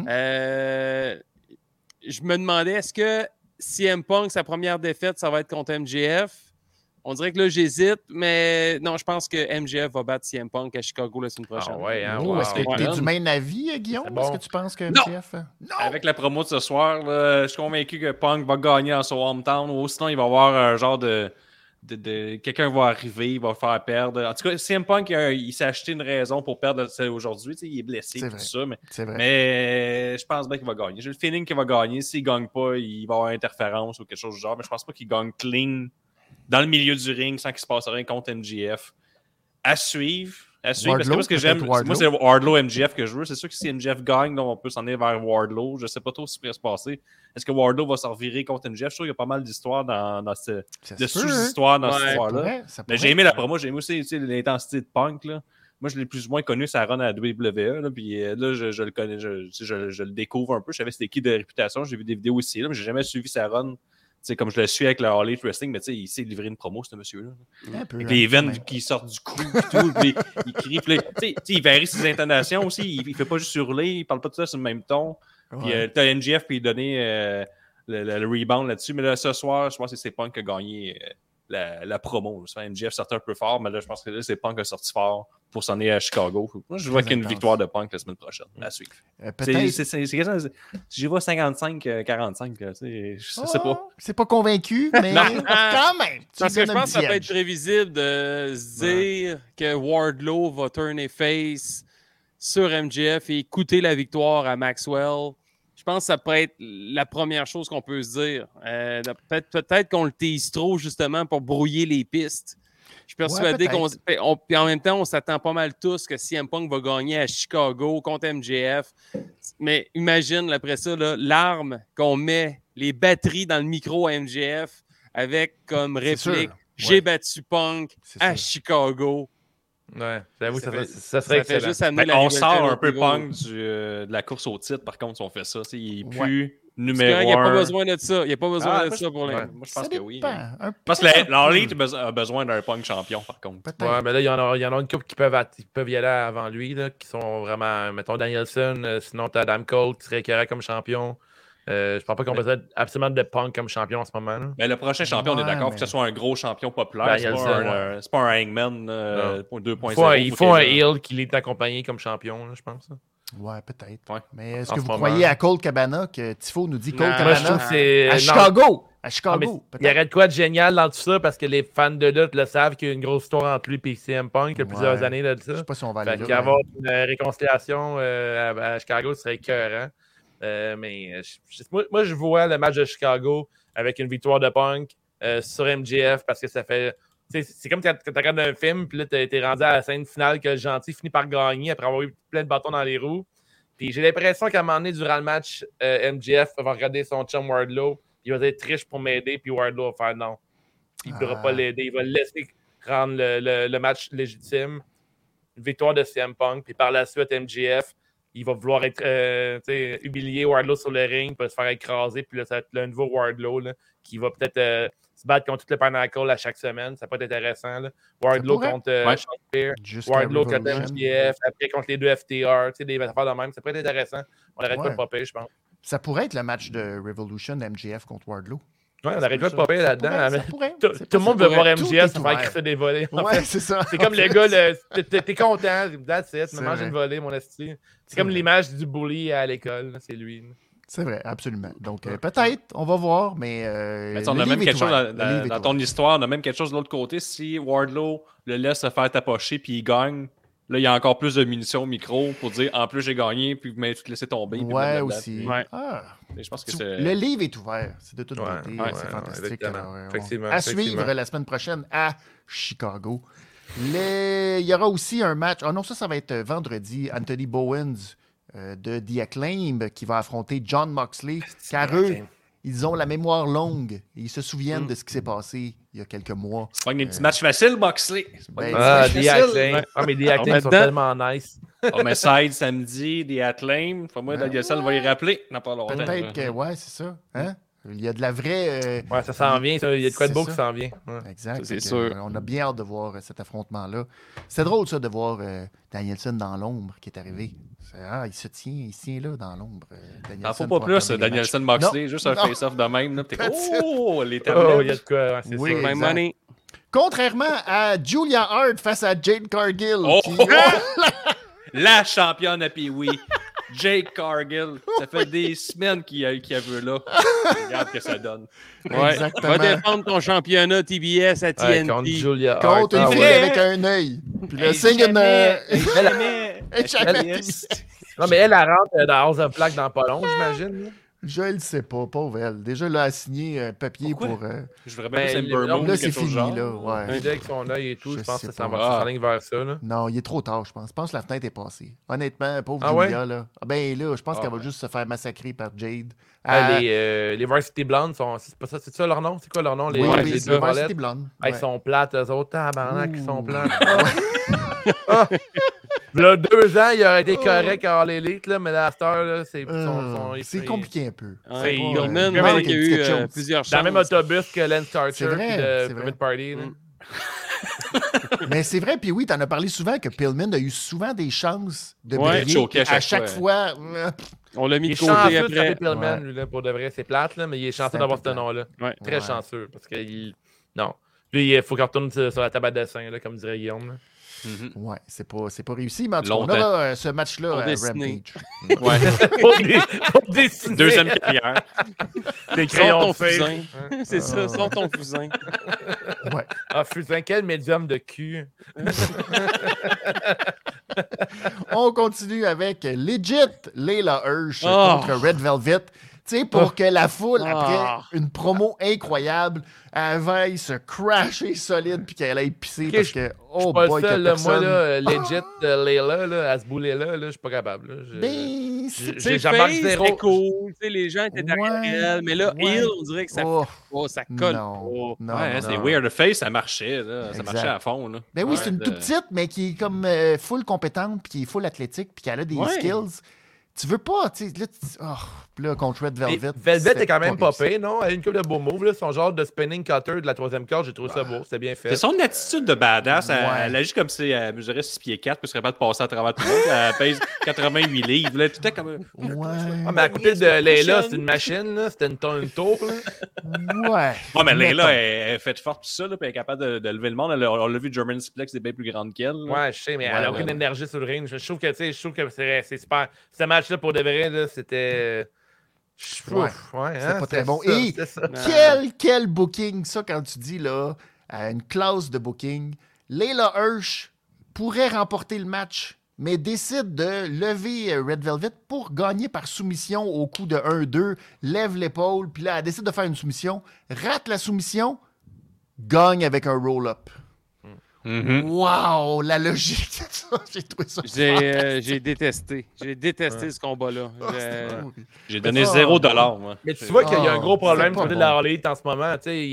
je me demandais, est-ce que CM Punk, sa première défaite, ça va être contre MJF? On dirait que là, j'hésite, mais non, je pense que MJF va battre CM Punk à Chicago la semaine prochaine. Est-ce que tu es du même avis, Guillaume? Est-ce que tu penses que MJF... Non! Avec la promo de ce soir, là, je suis convaincu que Punk va gagner en son hometown, ou sinon il va y avoir un genre de quelqu'un va arriver, il va faire perdre. En tout cas, CM Punk, il s'est acheté une raison pour perdre aujourd'hui. Il est blessé, tout ça. Mais je pense bien qu'il va gagner. J'ai le feeling qu'il va gagner. S'il ne gagne pas, il va y avoir interférence ou quelque chose du genre. Mais je pense pas qu'il gagne clean dans le milieu du ring sans qu'il se passe rien contre MJF. À suivre. Wardlow, parce que j'aime. Moi, c'est Wardlow MJF que je veux. C'est sûr que si MJF gagne, donc on peut s'en aller vers Wardlow. Je ne sais pas trop ce qui pourrait se passer. Est-ce que Wardlow va se revirer contre MJF? Je suis sûr qu'il y a pas mal d'histoires dans sous-histoires dans cette histoire-là. Mais j'ai aimé la promo. J'ai aimé aussi l'intensité de Punk. Là. Moi, je l'ai plus ou moins connu, ça run à la WWE. Là, puis là, je le connais. Je le découvre un peu. Je savais c'était qui de réputation. J'ai vu des vidéos aussi. Là, mais je n'ai jamais suivi sa run. Comme je le suis avec le All Elite Wrestling, mais il sait livrer une promo, ce monsieur-là. Avec les veines qui sortent du cou, tout, puis il crie. Puis il varie ses intonations aussi. Il ne fait pas juste hurler, il ne parle pas de ça sur le même ton. Puis tu as MJF, puis il donnait le rebound là-dessus. Mais là, ce soir, je pense que c'est Punk qui a gagné la promo. MJF sortait un peu fort, mais là, je pense que là, c'est Punk qui a sorti fort pour s'en aller à Chicago. Moi, je vois qu'il y a une victoire de Punk la semaine prochaine à suivre. J'y vois 55-45. Je sais pas. C'est pas convaincu, mais quand même. Parce que je pense que ça peut être prévisible de se dire que Wardlow va turner face sur MJF et coûter la victoire à Maxwell. Je pense que ça pourrait être la première chose qu'on peut se dire. Peut-être qu'on le tease trop, justement, pour brouiller les pistes. Je suis persuadé puis en même temps, on s'attend pas mal tous que CM Punk va gagner à Chicago contre MJF. Mais imagine, après ça, là, l'arme qu'on met, les batteries dans le micro à MJF avec comme réplique « J'ai battu Punk à Chicago ». Ouais, j'avoue, ça serait excellent. Juste amener on sort un peu Punk de la course au titre, par contre, si on fait ça. Il n'est plus numéro 1. Il n'y a pas besoin de ça. Il n'y a pas besoin de ça pour les... Moi, je pense que oui. Parce que l'Elite a besoin d'un Punk champion, par contre. Ouais, mais là, il y en a une couple qui peuvent y aller avant lui, là, qui sont vraiment... Mettons Danielson, sinon tu as Adam Cole qui serait correct comme champion. Je ne pense pas qu'on besoin absolument de Punk comme champion en ce moment. Là. Mais le prochain champion, on est d'accord, que ce soit un gros champion populaire. C'est pas un Hangman 2.0. Il faut un heel qui l'est accompagné comme champion, là, je pense. Ouais, peut-être. Ouais. Mais est-ce que vous croyez à Colt Cabana, que Tifo nous dit Colt Cabana? Moi, je trouve que c'est... À Chicago! À Chicago, il y aurait de quoi de génial dans tout ça, parce que les fans de lutte le savent qu'il y a une grosse histoire entre lui et CM Punk il y a plusieurs années là, de ça. Je sais pas si on va aller là. Qu'avoir une réconciliation à Chicago, ce serait écœurant. Mais moi, je vois le match de Chicago avec une victoire de Punk sur MJF, parce que ça fait... C'est comme quand tu regardes un film, puis là, t'es rendu à la scène finale que le gentil finit par gagner après avoir eu plein de bâtons dans les roues. Puis j'ai l'impression qu'à un moment donné, durant le match, MJF va regarder son chum Wardlow, il va être triche pour m'aider, puis Wardlow va faire non. Il ne pourra pas l'aider. Il va le laisser rendre le match légitime. Une victoire de CM Punk, puis par la suite, MJF, il va vouloir être humilier Wardlow sur le ring, puis se faire écraser, puis là, ça va être le nouveau Wardlow là, qui va peut-être se battre contre tout le Pinnacle à chaque semaine. Ça peut être intéressant. Là. Wardlow contre Sean Spear, Wardlow contre MJF, après contre les deux FTR, des affaires de même. Ça peut être intéressant. On n'arrête pas de popper, je pense. Ça pourrait être le match de Revolution MJF contre Wardlow. Ouais, on n'arrête pas de popper là-dedans. Tout le monde veut voir MJF se faire crisser des volets. Ouais, c'est ça. C'est comme le gars, t'es content, that's it, tu manges une volée, mon esti. C'est comme l'image du bully à l'école, c'est lui. C'est vrai, absolument. Donc, peut-être, on va voir, mais on a même quelque chose dans ton histoire, on a même quelque chose de l'autre côté. Si Wardlow le laisse se faire tapocher puis il gagne, là, il y a encore plus de munitions au micro pour dire en plus j'ai gagné, puis vous m'avez tout laissé tomber. Ouais, aussi. Je pense que le livre est ouvert. C'est de toute beauté. C'est fantastique. Alors, à suivre la semaine prochaine à Chicago. Il y aura aussi un match. Oh non, ça va être vendredi. Anthony Bowens de The Acclaim qui va affronter Jon Moxley, car eux, ils ont la mémoire longue et ils se souviennent de ce qui s'est passé il y a quelques mois. C'est pas un petit match facile, Moxley. The Acclaim. Mais The Acclaim sont tellement nice. Mais Side samedi, The Acclaim. Moi, Danielson va y rappeler. Peut-être que, ouais, c'est ça. Hein? Il y a de la vraie... Ouais, ça s'en vient. Il y a de quoi de beau qui s'en vient. Ouais. Exact. C'est sûr. On a bien hâte de voir cet affrontement-là. C'est drôle, ça, de voir Danielson dans l'ombre qui est arrivé. Il se tient là dans l'ombre. Il faut pas plus, Danielson Moxley, juste un face-off de même. Les tablettes. Il y a de quoi, c'est oui, ça. My money. Contrairement à Julia Hart face à Jade Cargill. La championne à Pee-Wee. Jade Cargill. Ça fait des semaines qu'il y a vu là. Regarde ce que ça donne. Ouais. Exactement. Va défendre ton championnat TBS à TNT. Contre Julia Hart. Contre une fille avec un œil. Puis le signe Non, mais elle rentre dans House of Black dans pas long, j'imagine. Je le sais pas, pauvre elle. Déjà, là, elle a signé un papier pour... Je voudrais bien que c'est un là, c'est fini, là. Ouais. Un avec son œil et tout, je pense que ça va s'enligner vers ça. Là. Non, il est trop tard, je pense. Je pense que la fenêtre est passée. Honnêtement, pauvre Julia, là. Ben là, je pense qu'elle va juste se faire massacrer par Jade. Les Varsity Blondes, c'est ça leur nom? C'est quoi leur nom? Les Varsity Blondes. Ils sont plates, eux autres. Tabarnak, ils sont plates. Là, 2 ans, il aurait été correct à All Elite, là, mais la star, c'est compliqué un peu. Pillman, il y a eu plusieurs chances. Dans le même autobus que Lance Archer et de Private Party. Mais c'est vrai, puis oui, t'en as parlé souvent que Pillman a eu souvent des chances de briller à chaque fois. On l'a mis de côté après. Pillman, lui, pour de vrai, c'est plate, là, mais il est chanceux d'avoir ce nom-là. Très chanceux, parce que non. Lui, il faut qu'il retourne sur la table à dessin, là, comme dirait Guillaume. Là. Ouais, c'est pas réussi, mais en tout cas, on aura ce match-là à Rampage. Pour dessiner. Deuxième carrière. Des crayons de fusain. C'est ça, sors ton fusain. Ouais. Fusain, quel médium de cul. On continue avec Legit Layla Hirsch contre Red Velvet. Tu sais, pour que la foule, après une promo incroyable, elle veille se crasher solide puis qu'elle aille pisser parce que, oh boy, que personne... Moi, là, Legit Layla, là, à ce boulet-là, je suis pas capable. J'embarque zéro. C'était cool, les gens étaient derrière elle, mais là, Hill, on dirait que ça colle. Non, c'est weird. Le face, ça marchait, là. Ça marchait à fond. Là. Ben oui, c'est une toute petite, mais qui est comme full compétente puis qui est full athlétique puis qui a des skills. Tu veux pas, tu sais, là, contre Red Velvet. Velvet est quand même pas pire, non? Elle a une couple de beaux moves, là. Son genre de spinning cutter de la 3e corde, j'ai trouvé ça beau, c'était bien fait. C'est son attitude de badass. Elle agit comme si elle mesurait 6 pieds 4, puis serait pas de passer à travers tout le monde. Elle pèse 88 livres, là. Tout est comme. Mais à côté de Layla, c'est une machine, là. C'était une tour, là. Ouais, mais Layla, elle est faite forte, tout ça, là, puis elle est capable de lever le monde. On l'a vu, German Suplex, c'est bien plus grande qu'elle. Ouais, je sais, mais elle a aucune énergie sur le ring. Je trouve que c'est super. Ce match-là, pour de vrai, là, c'était. C'est pas très bon. Et quel booking, ça, quand tu dis là, une classe de booking. Layla Hirsch pourrait remporter le match, mais décide de lever Red Velvet pour gagner par soumission au coup de 1-2, lève l'épaule, puis là, elle décide de faire une soumission, rate la soumission, gagne avec un roll-up. Wow, la logique, j'ai trouvé ça. J'ai détesté. J'ai détesté ce combat-là. J'ai donné $0, moi. Mais tu vois qu'il y a un gros problème du côté de la All Elite en ce moment.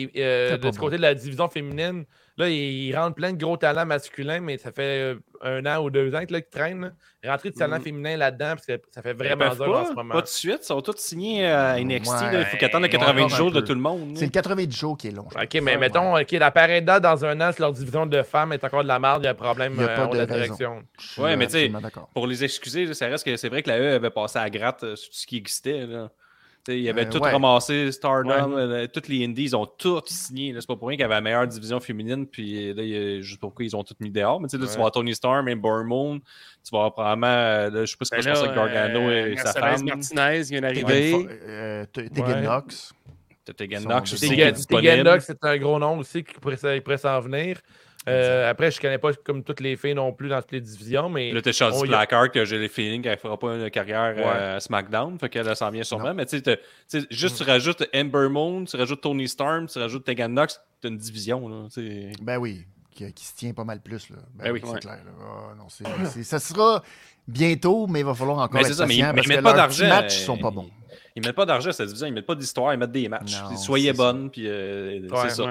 Du côté de la division féminine, là, il rentre plein de gros talents masculins, mais ça fait 1 an ou 2 ans qu'ils traînent. Rentrer de talent féminin là-dedans, parce que ça fait vraiment dur en ce moment. Pas de suite, ils sont tous signés à NXT. Il faut qu'ils attendent les 90 jours de tout le monde. C'est le 90 jours qui est long. OK, mais mettons, la Pareda dans 1 an, si leur division de femmes est encore de la merde, il y a un problème de la direction. Oui, mais tu sais, pour les excuser, ça reste que c'est vrai que la E avait passé à gratte sur tout ce qui existait. Là. Il avait tout ramassé, Stardom, toutes les Indies, ils ont tout signé. C'est pas pour rien qu'il y avait la meilleure division féminine, puis là, juste pourquoi ils ont tout mis dehors. Mais tu sais, là, tu vas voir Tony Storm, Ember Moon, tu vas voir probablement, je sais pas ce que c'est que Gargano et sa femme. Martinez vient d'arriver. Tegan Knox. Tegan Knox aussi. Tegan Knox, c'est un gros nom aussi qui pourrait s'en venir. Après, je connais pas comme toutes les filles non plus dans toutes les divisions, mais... Là, t'as Shotzi Blackheart, que j'ai le feeling qu'elle fera pas une carrière à SmackDown, fait qu'elle s'en vient sûrement, mais tu sais, juste tu rajoutes Ember Moon, tu rajoutes Tony Storm, tu rajoutes Tegan Knox, t'as une division, là, t'sais. Ben oui, qui se tient pas mal plus, là. Ben oui, c'est clair, là. Non, ça sera bientôt, mais il va falloir encore être patient, parce que pas leurs petits matchs sont pas bons. Ils mettent pas d'argent à cette division, ils mettent pas d'histoire, ils mettent des matchs. Soyez bonnes, puis c'est ça.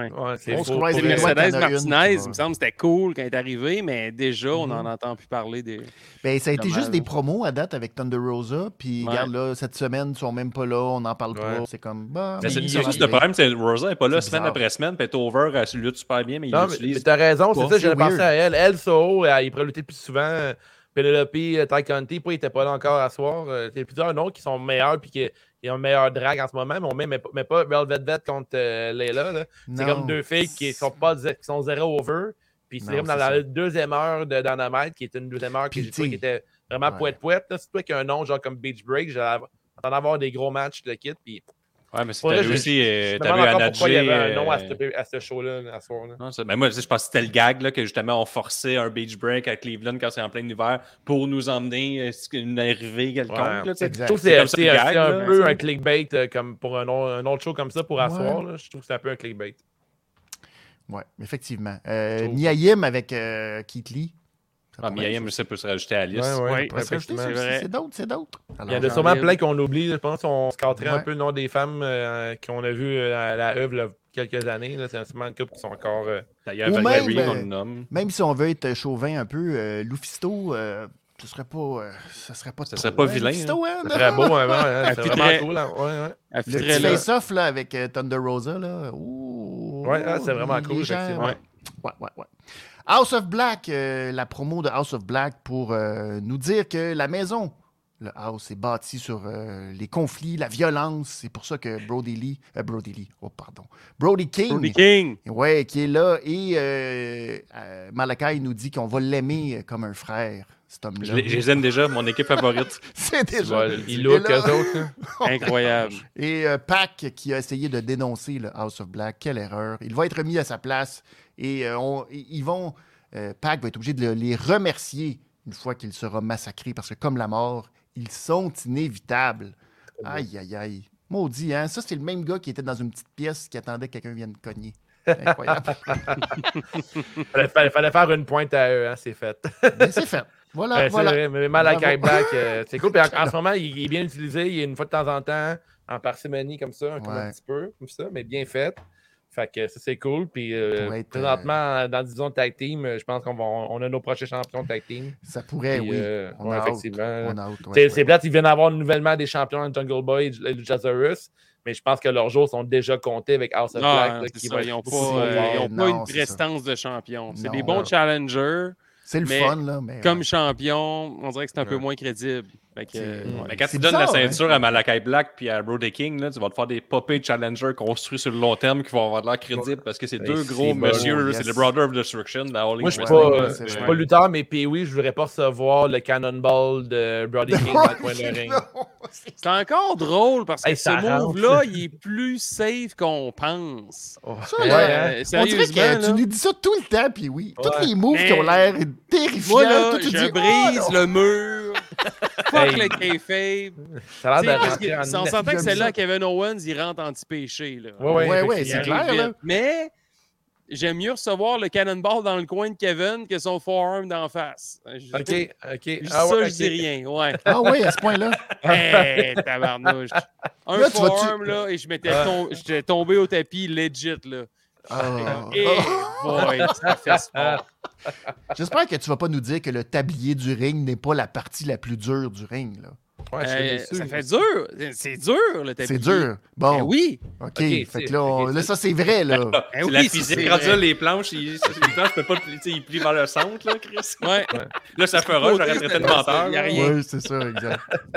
Mercedes Martinez, il me semble que c'était cool quand elle est arrivée, mais déjà, on n'en entend plus parler. Ben, ça a été juste des promos à date avec Thunder Rosa, puis regarde, là, cette semaine, ils sont même pas là, on n'en parle pas. C'est comme... c'est juste le problème, c'est que Rosa n'est pas là semaine après semaine, puis elle est over, elle se lutte super bien, mais il l'utilise. Mais t'as raison, c'est ça, j'avais pensé à elle. Elle, Soho, il pourrait lutter plus souvent. Penelope, Ty Conti, il n'était pas là encore à soir. Il y a plusieurs autres qui sont meilleurs puis qui ont un meilleur drag en ce moment, mais pas Velvet contre Layla. C'est comme deux filles qui sont zéro over. Puis c'est comme dans la deuxième heure de Dynamite, qui est une deuxième heure qui était vraiment poète-poète. C'est toi qui a un nom genre comme Beach Break, j'attends d'avoir des gros matchs de kit. Puis ouais, mais c'était aussi. T'as vu Anna pourquoi il y avait un nom à ce show-là, à ce soir-là. Mais moi, je pense que c'était le gag là, que justement on forçait un beach break à Cleveland quand c'est en plein hiver pour nous emmener une arrivée quelconque. Je trouve que c'est un peu un clickbait comme pour un autre show comme ça pour asseoir. Je trouve que c'est un peu un clickbait. Oui, effectivement. Mia Yim avec Keith Lee. Mia Yim, ça peut se rajouter à la liste. Oui, c'est d'autres. Il y en a sûrement plein qu'on oublie. Je pense qu'on se carterait un peu le nom des femmes qu'on a vues à la œuvre il y a quelques années. C'est sûrement une couple qui sont encore... D'ailleurs, Valérie, on le nomme. Même si on veut être chauvin un peu, Lufisto... ça serait pas vilain. Lufisto, hein? Ça serait beau, hein? C'est vraiment cool. Le petit face-off là, avec Thunder Rosa. Là. C'est vraiment cool. Ouais. House of Black, la promo de House of Black pour nous dire que la maison, le House, est bâtie sur les conflits, la violence. C'est pour ça que Brody King. Ouais, qui est là. Et Malakai nous dit qu'on va l'aimer comme un frère, cet homme-là. Je les aime déjà, mon équipe favorite. C'est déjà. Il look eux autres. Incroyable. Et Pac qui a essayé de dénoncer le House of Black. Quelle erreur. Il va être remis à sa place. Et Pac va être obligé de les remercier une fois qu'il sera massacré, parce que comme la mort, ils sont inévitables. Aïe, aïe, aïe. Maudit, hein? Ça, c'est le même gars qui était dans une petite pièce qui attendait que quelqu'un vienne cogner. Incroyable. fallait faire une pointe à eux, hein, c'est fait. Ben, c'est fait. Voilà, voilà. C'est vrai, mais Malakai Black, c'est cool. Puis en ce moment, il est bien utilisé. Il est une fois de temps en temps, en parcimonie comme ça, comme un petit peu, comme ça, mais bien fait. Fait que ça, c'est cool. Puis présentement, dans disons tag team, je pense qu'on a nos prochains champions de tag team. Ça pourrait, puis, oui. On a effectivement. hâte, c'est plate, ils viennent d'avoir nouvellement des champions de Jungle Boy et Luchasaurus. Mais je pense que leurs jours sont déjà comptés avec House of Black. Ils n'ont pas une prestance de champion. C'est des bons challengers. C'est le fun, là. Mais comme champion, on dirait que c'est un peu moins crédible. Mais quand tu donnes la ceinture à Malakai Black puis à Brody King, là, tu vas te faire des popés challengers construits sur le long terme qui vont avoir de l'air crédibles parce que c'est deux gros messieurs. C'est le Brother of Destruction. Moi, je ne suis pas lutteur, mais puis oui, je ne voudrais pas recevoir le Cannonball de Brody King dans le coin de ring. C'est encore drôle parce que ce move-là, il est plus safe qu'on pense. On dirait que tu nous dis ça tout le temps, puis oui. Tous les moves qui ont l'air terrifiants. Moi, là, je brise le mur. Fuck le kayfabe. Ça a l'air de rentrer on s'entend que celle-là, Kevin Owens, il rentre anti-péché. Oui, c'est clair. Là. Mais j'aime mieux recevoir le cannonball dans le coin de Kevin que son forearm d'en face. OK. Je dis rien. Ouais. Ah oui, à ce point-là. Tabarnouche. Un forearm, là, et j'étais tombé au tapis legit, là. Ça fait sport. J'espère que tu vas pas nous dire que le tablier du ring n'est pas la partie la plus dure du ring, là. Ça fait dur. C'est dur, le tablier. C'est dur. Bon. Oui. OK. Fait que là, ça, c'est vrai, là. C'est la physique. Quand ça, les planches, ils peuvent pas ils plient vers le centre, là, Chris. Ouais. Là, ça fera, j'aurais traité de menteur. Oui, c'est ça, exact.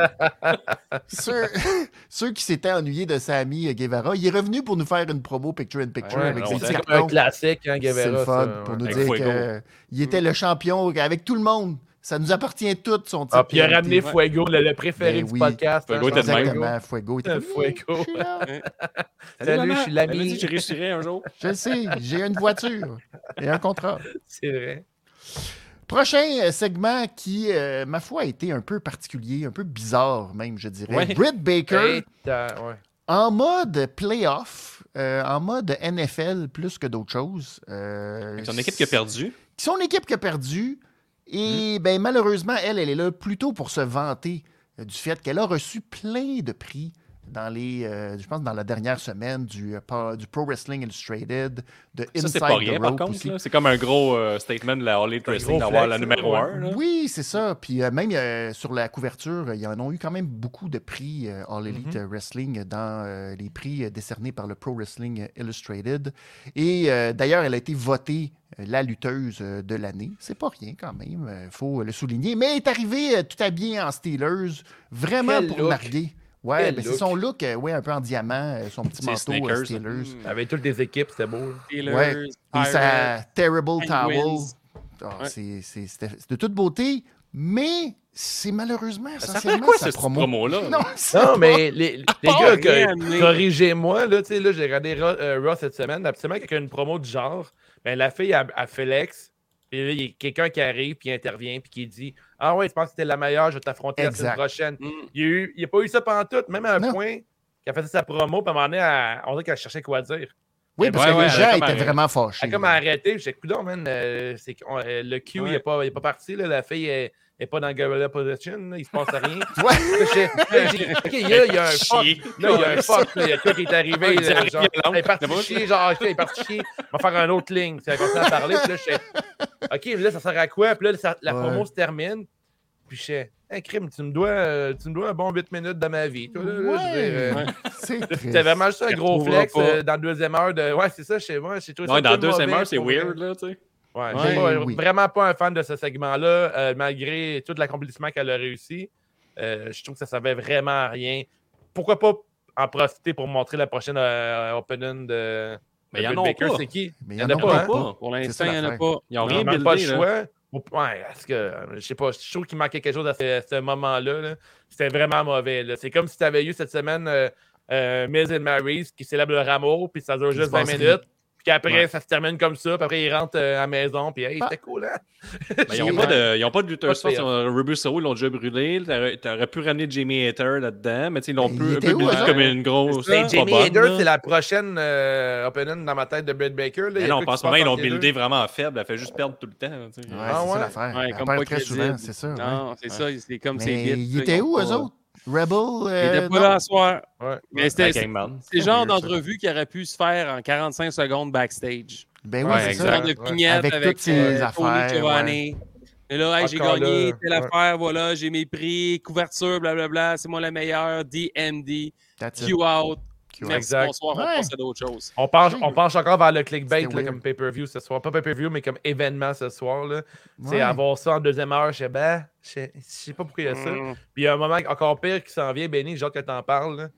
Ceux qui s'étaient ennuyés de Sammy Guevara, il est revenu pour nous faire une promo picture-in-picture avec ses cartons. Un classique, hein, Guevara. C'est le fun pour nous dire qu'il était le champion avec tout le monde. Ça nous appartient tout, son titre. Puis il a ramené Fuego, le préféré du podcast. Fuego était exactement. Fuego était Fuego. Salut, je suis l'ami. Elle m'a dit que je réussirais un jour. Je le sais, j'ai une voiture et un contrat. C'est vrai. Prochain segment qui, ma foi, a été un peu particulier, un peu bizarre même, je dirais. Britt Baker, en mode playoff, en mode NFL plus que d'autres choses. Avec son équipe qui a perdu. Son équipe qui a perdu. Et ben, malheureusement, elle est là plutôt pour se vanter du fait qu'elle a reçu plein de prix dans je pense dans la dernière semaine du Pro Wrestling Illustrated, de Inside c'est pas rien, the Rope par contre, aussi. C'est comme un gros statement de la All Elite Wrestling d'avoir la numéro 1. Oui, c'est ça. Puis même sur la couverture, il y en a eu quand même beaucoup de prix All Elite Wrestling dans les prix décernés par le Pro Wrestling Illustrated. Et d'ailleurs, elle a été votée la lutteuse de l'année. C'est pas rien quand même, il faut le souligner. Mais elle est arrivée tout habillée en Steelers, vraiment pour narguer. Ouais, ben c'est son look, un peu en diamant, son petit manteau Steelers. Avec toutes les équipes, c'était beau. Steelers, et sa Terrible Towel. C'était de toute beauté, mais c'est malheureusement essentiellement sa promo-là. Non, mais les gars, corrigez-moi, là, j'ai regardé Raw cette semaine, absolument quelqu'un a une promo du genre, ben, la fille a Félix, et là, il y a quelqu'un qui arrive, puis intervient, puis qui dit « Ah ouais, tu penses que c'était la meilleure, je vais t'affronter la semaine prochaine. » Il n'y a pas eu ça pantoute, même à un point qu'elle faisait sa promo, puis à un moment donné, on dirait qu'elle cherchait quoi dire. Oui, parce que les gens étaient vraiment fâchés. Elle a comme arrêté, j'ai dit « Coudonc, man, le Q, il n'est pas parti, là, la fille n'est pas dans Gorilla Position, là, il se passe rien. » OK, il y a un fuck. Là, il y a un fuck. Il y a quoi qui est arrivé. Genre, il est parti chier. Genre, il est parti chier. On va faire une autre ligne. Elle continue à parler. Puis là, je sais, OK, là, ça sert à quoi? Puis là, la promo se termine. Puis je sais, hey, crime, tu me dois un bon 8 minutes de ma vie. Toi, là, c'était vraiment juste un gros flex dans la deuxième heure. Ouais, c'est ça, chez moi. Dans la deuxième heure, c'est weird, là, tu sais. Vraiment pas un fan de ce segment-là, malgré tout l'accomplissement qu'elle a réussi. Je trouve que ça ne servait vraiment à rien. Pourquoi pas en profiter pour montrer la prochaine opening de Britt Baker, c'est qui? Mais il n'y en a pas. Pour l'instant, il n'y en a pas. Ils n'ont rien buildé, pas le choix. Parce que, je sais pas, je trouve qu'il manquait quelque chose à ce moment-là. Là. C'était vraiment mauvais. Là. C'est comme si tu avais eu cette semaine Miz et Maryse qui célèbrent le rameau, puis ça dure juste 20 minutes. Puis après, ça se termine comme ça. Puis après, ils rentrent à la maison. Puis hey, c'était cool, hein? Ils n'ont pas de Luther Source. Ruby-Soho, ils l'ont déjà brûlé. T'aurais pu ramener Jamie Hater là-dedans. Mais ils l'ont peu comme une grosse. Jamie Hater, c'est la prochaine opening dans ma tête de Britt Baker. Mais non, en ce moment, ils l'ont buildé vraiment faible. Elle fait juste perdre tout le temps. C'est ça l'affaire. Elle perd très souvent, c'est ça. Non, c'est ça. C'est comme c'est vite. Ils étaient où, eux autres? Rebel? Il était pas là ce soir. Mais c'est le genre d'entrevue qui aurait pu se faire en 45 secondes backstage. Ben oui, c'est ça. Genre de vignette avec toutes ces affaires. Giovanni. Et là, hey, j'ai gagné telle affaire, voilà, j'ai mes prix, couverture, blablabla, c'est moi la meilleure, DMD, Q out. Merci, bonsoir, on passe à d'autres choses. On penche encore vers le clickbait là, comme pay-per-view ce soir. Pas pay-per-view, mais comme événement ce soir. C'est avoir ça en deuxième heure, je sais pas pourquoi il y a ça. Puis il y a un moment encore pire qui s'en vient, Benny, j'ai hâte que t'en parles. Là.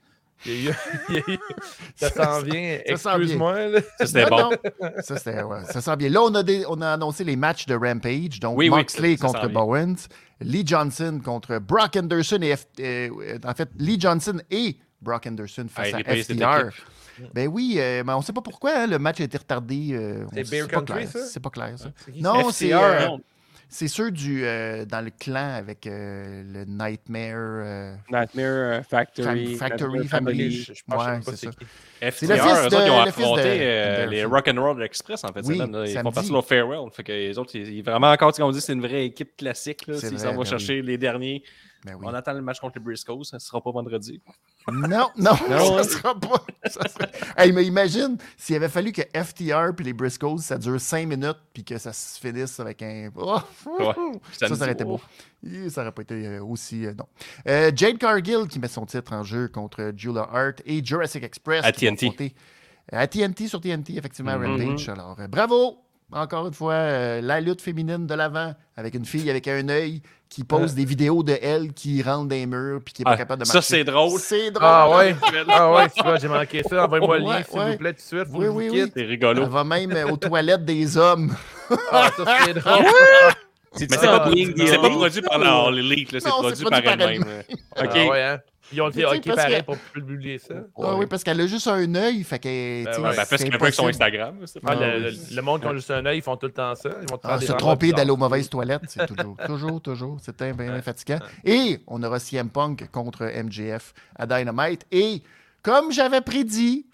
Ça s'en vient, excuse-moi. Ça, c'était bon. Ça s'en vient. Là, on a annoncé les matchs de Rampage. Donc, Moxley contre Bowens, Lee Johnson contre Brock Anderson et en fait, Lee Johnson et Brock Anderson face à FTR. Ben oui, mais on ne sait pas pourquoi le match a été retardé. C'est Bear Country, ça? C'est pas clair, ça. Non, c'est ceux dans le clan avec le Nightmare... Factory Family. Je pense pas c'est qui. FTR, eux autres, ils ont affronté les Rock'n'Roll Express, en fait. Ils font passer leur farewell. Fait que les autres, ils vraiment encore, comme on dit, c'est une vraie équipe classique. S'ils s'en vont chercher les derniers. On attend le match contre les Briscoes. Ça ne sera pas vendredi. Non, ça ne sera pas. Hey, mais imagine s'il avait fallu que FTR et les Briscoes, ça dure 5 minutes puis que ça se finisse avec un... ça aurait été beau. Ça n'aurait pas été aussi... non. Jade Cargill qui met son titre en jeu contre Julia Hart et Jurassic Express. À TNT. À TNT, sur TNT, effectivement, Rampage. Alors, bravo! Encore une fois, la lutte féminine de l'avant avec une fille avec un œil qui pose des vidéos de elle qui rentre dans les murs puis qui n'est pas capable de marcher. Ça, c'est drôle. C'est drôle. Ah ouais, tu vois, j'ai manqué ça. Envoie-moi le lien, s'il vous plaît, tout de suite. Oui. C'est rigolo. Elle va même aux toilettes des hommes. Ça, c'est drôle. C'est pas produit par la Elite, c'est produit par elle-même. OK. Ouais, hein? Ils ont dit OK pareil pour publier ça. Oui, parce qu'elle a juste un œil. Fait qu'elle fait ce qu'elle peut avec son Instagram. Le monde qui a juste un œil, ils font tout le temps ça. Ils vont se tromper d'aller aux mauvaises toilettes, c'est toujours. C'est bien fatigant. Et on aura CM Punk contre MJF à Dynamite. Et comme j'avais prédit,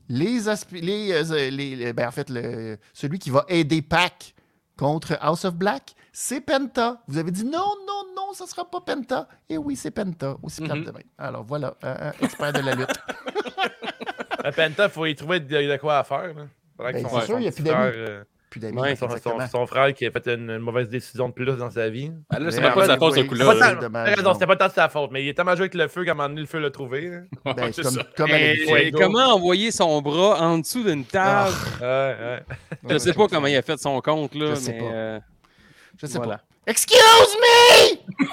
celui qui va aider Pac contre House of Black, c'est Penta. Vous avez dit non, ça ne sera pas Penta. Et oui, c'est Penta, aussi plate de même. Alors voilà, expert de la lutte. Penta, il faut y trouver de quoi à faire. C'est sûr, il n'y a plus d'amis. Son frère qui a fait une mauvaise décision de plus dans sa vie. Là, c'est pas de sa faute, ce coup-là. C'était pas tant de sa faute, mais il est tellement joué avec le feu qu'à un moment donné, le feu l'a trouvé. Comment envoyer son bras en dessous d'une table? Je sais pas comment il a fait son compte, là. Je sais pas. Excuse me!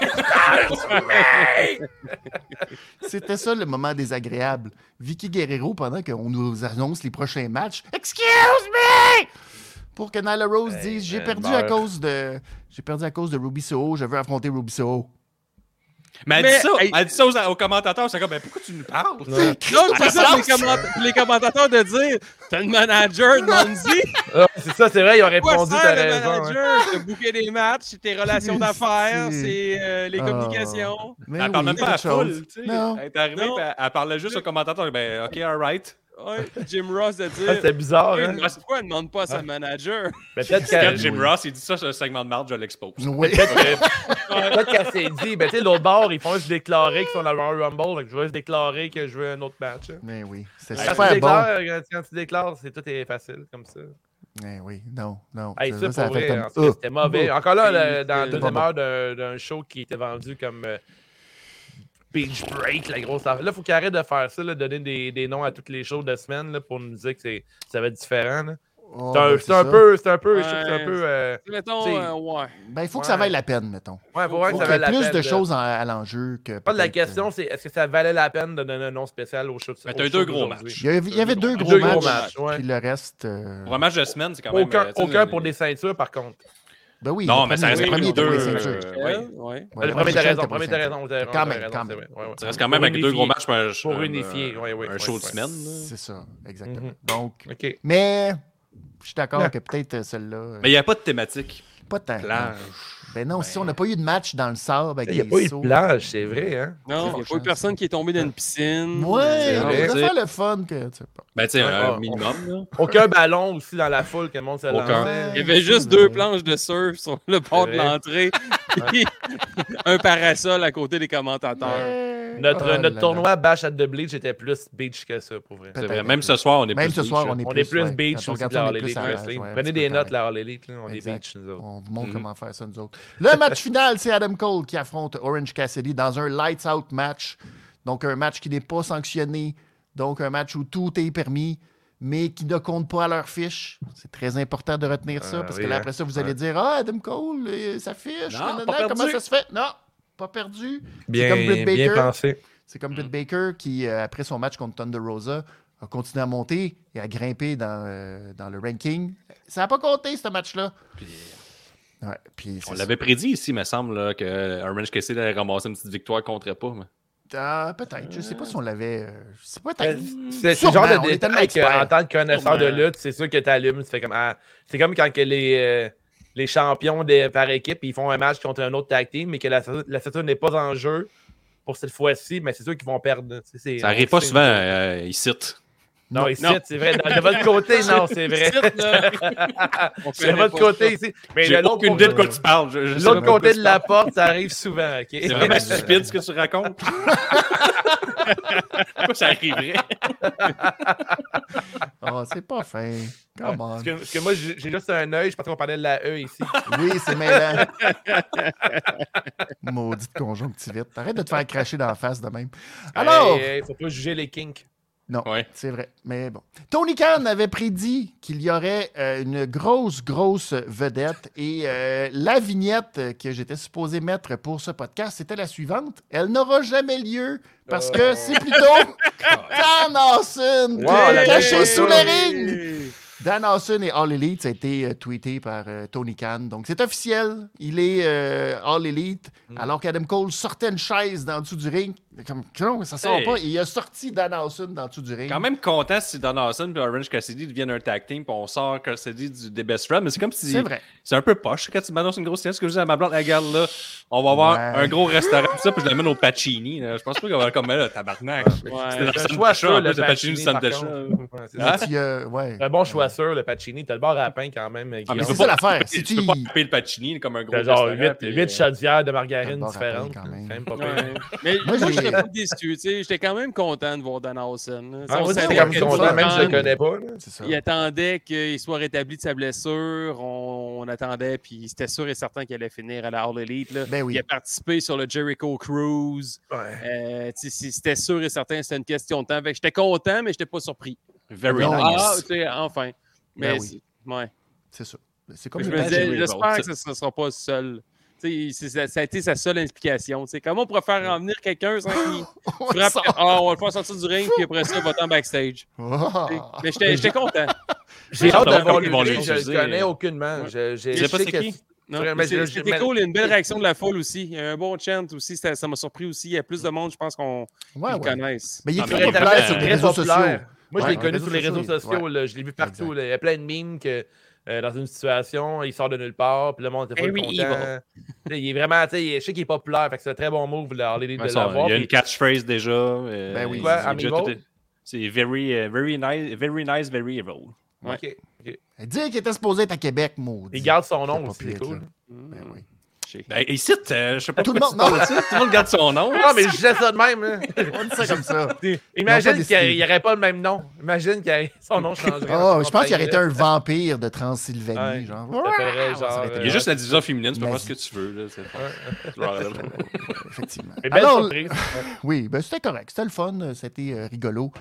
C'était ça le moment désagréable. Vicky Guerrero, pendant qu'on nous annonce les prochains matchs, excuse me! Pour que Nyla Rose dise j'ai perdu à cause de Ruby Soho, je veux affronter Ruby Soho. Mais elle dit ça aux commentateurs, c'est comme, mais pourquoi tu nous parles? Non, c'est ça, les commentateurs de dire, t'as le manager de Monzi. C'est ça, c'est vrai, ils ont répondu, t'as raison. Le manager, t'as booké des matchs, c'est tes relations d'affaires, c'est les communications. Elle parle même pas à full, tu sais. Elle est arrivée, elle parlait juste aux commentateurs, ben, OK, all right. Ouais, Jim Ross de dire. C'est bizarre, hein? Pourquoi elle ne demande pas à sa manager? Peut-être que Jim Ross, il dit ça sur le segment de marde, je l'expose. Oui. Peut-être qu'elle s'est dit, tu sais, l'autre bord, ils font juste déclarer qu'ils sont dans le Royal Rumble, donc je vais juste déclarer que je veux un autre match. Mais oui, c'est super bon. Quand tu déclares, tout est facile comme ça. Mais oui, non. Hey, ça pour vrai, c'était mauvais. Encore là, dans la deuxième heure d'un show qui était vendu comme Beach Break, la grosse affaire. Là, il faut qu'il arrête de faire ça, là, donner des noms à toutes les shows de semaine là, pour nous dire que ça va être différent. Là. C'est un peu. Mettons, ouais. Ben, il faut que ça vaille la peine, mettons. Ouais, faut que ça vaille la peine. Plus de choses à l'enjeu que. Pas de la question, c'est est-ce que ça valait la peine de donner un nom spécial au show de Mais t'as eu deux gros matchs. Il y avait deux gros matchs. Puis le reste. Pour un match de semaine, c'est quand même. Aucun pour des ceintures, par contre. Ben oui. Non, mais ça reste quand même deux. Le premier, t'as raison. Quand même. Ça reste quand même avec deux gros matchs pour unifier. Un show de semaine. C'est ça, exactement. Donc. Mais. Je suis d'accord que peut-être celle-là... Mais il n'y a pas de thématique. Pas tant. Plage. Ben non, si on n'a pas eu de match dans le sable avec Il n'y a des pas eu de sauts. plage, c'est vrai, hein? Non, il n'y a pas eu personne qui est tombé dans une piscine. Ouais, on vrai. pourrait faire le fun que... tu sais pas. Ben, tu sais, un minimum, là. Aucun ballon aussi dans la foule que le monde se lance. Il y avait juste 2 planches de surf sur le bord de vrai. l'entrée. Puis un parasol à côté des commentateurs. Notre tournoi Bash at the Bleach était plus beach que ça, pour vrai. C'est vrai. Même ce soir, on est Même plus ce soir, beach, on est On plus, est plus ouais. beach Quand on aussi que regarde ça, la on All est plus Elite à la- Wrestling. ouais, un Prenez petit des peu notes, pareil. la All Elite, là, on est Exact. beach, nous autres. On vous montre comment faire ça, nous autres. Le match final, c'est Adam Cole qui affronte Orange Cassidy dans un Lights Out match. Donc, un match qui n'est pas sanctionné. Donc, un match où tout est permis, mais qui ne compte pas à leur fiche. C'est très important de retenir ça, parce que là, après ça, vous allez dire « Ah, Adam Cole, sa fiche, Non, nanana, pas perdu. comment ça se fait? » Non, pas perdu. Bien, comme Britt Baker. bien pensé. C'est comme Britt Baker qui, après son match contre Thunder Rosa, a continué à monter et à grimper dans le ranking. Ça n'a pas compté, ce match-là. Ouais, puis On l'avait prédit ici, me semble, là, que Orange Cassidy allait ramasser une petite victoire contre pas. Mais... Peut-être. Je ne sais pas si on l'avait... je sais pas, peut-être. C'est le Sûrement, genre on de est tellement détail experts. qu'en tant que connaisseur de lutte, c'est sûr que tu allumes. C'est comme, c'est comme quand que les champions par équipe ils font un match contre un autre tag team, mais que la ceinture n'est pas en jeu pour cette fois-ci, mais c'est sûr qu'ils vont perdre. Ça arrive pas souvent, ici. Non, ici, c'est vrai. De votre côté, non, c'est vrai. De votre côté, ici. Mais J'ai de l'autre aucune idée de quoi tu parles. Je sais l'autre même pas côté tu de la parles. porte, ça arrive souvent, OK? C'est vraiment stupide ce que tu racontes. Pourquoi ça arriverait? Oh, c'est pas fin. Come on. Parce que moi, j'ai juste un œil. Je pensais qu'on parlait de la E ici. Oui, c'est mêlant. Maudite conjonctivite. Arrête de te faire cracher dans la face de même. Alors... Il faut pas juger les kinks. Non, Ouais. c'est vrai. Mais bon. Tony Khan avait prédit qu'il y aurait une grosse vedette et la vignette que j'étais supposé mettre pour ce podcast, c'était la suivante. Elle n'aura jamais lieu parce que c'est plutôt Dan Awesome qui est caché sous le ring. Dan Awesome et All Elite, ça a été tweeté par Tony Khan. Donc, c'est officiel. Il est All Elite, alors qu'Adam Cole sortait une chaise dans le dessous du ring. Comme, non, ça sort Hey. pas. Il a sorti Dan Awesome dans le dessous du ring. Quand même content si Don Awesome et Orange Cassidy deviennent un tag team puis on sort Cassidy des Best Friends, mais c'est comme si... C'est vrai. C'est un peu poche quand tu m'annonces une grosse séance. Ce que je dis à ma blonde, regarde là, on va avoir Ouais. un gros restaurant, tout ça, puis je l'amène au Pacini. Là. Je pense pas qu'on va être comme là, tabarnak. C'était dans C'est un le choix Santa sûr, en le plus, le Pacini du Pacini, par Santa contre. Chat. Ouais, c'est Hein? ça. Ouais. Un bon choix sûr, le Pacini. T'as le bar à pain quand même. Ah, mais Guillaume. c'est tu ça peux l'affaire. pas- Si tu tu- peux pas taper le Pacini comme un gros T'as genre restaurant, 8 puis, chaudières de Un margarine bar à pain, différentes. quand même. C'est même pas pire. Ouais. Mais Moi, moi, j'ai- je serais pas déçu. Tu sais, j'étais quand même content de voir Dan Awesome. là. Ah, On moi, savait j'étais quand même que content, même si je le Khan, connais pas. là. C'est ça. il attendait qu'il soit rétabli de sa blessure. On attendait, puis c'était sûr et certain qu'il allait finir à la All Elite. Là. Ben oui. Il a participé sur le Jericho Cruise. C'était sûr et certain, c'était une question de temps. Fait que j'étais content, mais j'étais pas surpris. Very Non, nice. Ah, tu sais, enfin. Mais Ben oui. ouais. C'est ça. C'est comme Je le me match. disais, Revolt, j'espère ça. que ça ne sera pas seul. Tu sais, ça a été sa seule implication. Tu sais, comment on pourrait faire en venir quelqu'un sans qu'il frappe? On va le faire sortir du ring, puis après ça, il va en backstage. Oh. Tu sais. Mais j'étais content. J'ai hâte de savoir voir comment lui. ils vont Je l'utiliser. le connais aucunement. Je Tu sais pas sais c'est que- qui? Non, Mais mais je- c'était cool, il y a une belle réaction de la foule aussi. Il y a un bon chant aussi, ça m'a surpris aussi. Il y a plus de monde, je pense, qu'on Ouais, le ouais. connaisse. Mais il est Ah, très mais populaire très sur les très réseaux populaire. sociaux. Moi, je Ouais, l'ai connu les sur les réseaux réseaux sociaux. ouais. Là. Je l'ai vu partout. Exact. Là. Il y a plein de memes que dans une situation, il sort de nulle part, puis le monde était pas Very content. Il est vraiment, tu sais, je sais qu'il est populaire, fait que c'est un très bon move de Ouais, ça, l'avoir. il y a une puis- catchphrase déjà. Ben oui. Quoi, il est déjà Amiibo? tout- C'est very nice, very evil. Ouais. Ok, ok. Dire qu'il était supposé être à Québec, maudit. Il garde son C'est nom pas aussi, pire, c'est cool. ça. Ben oui. Ben, ici, je sais pas Tout le pourquoi monde- tu parles, tu sais, tout le monde garde son nom. Non, mais je disais ça de même. Là. On dit ça comme ça. Imagine décidé. qu'il n'y aurait pas le même nom. Imagine que son nom changerait. Oh, je pense qu'il aurait été un vampire de Transylvanie, Ouais. genre. Ça ferait genre, Ça aurait été Il y a juste la division féminine, tu peux faire Nazi. ce que tu veux. Là, c'est pas- Effectivement. Mais belle Alors, surprise. oui, ben c'était correct. C'était le fun. C'était rigolo.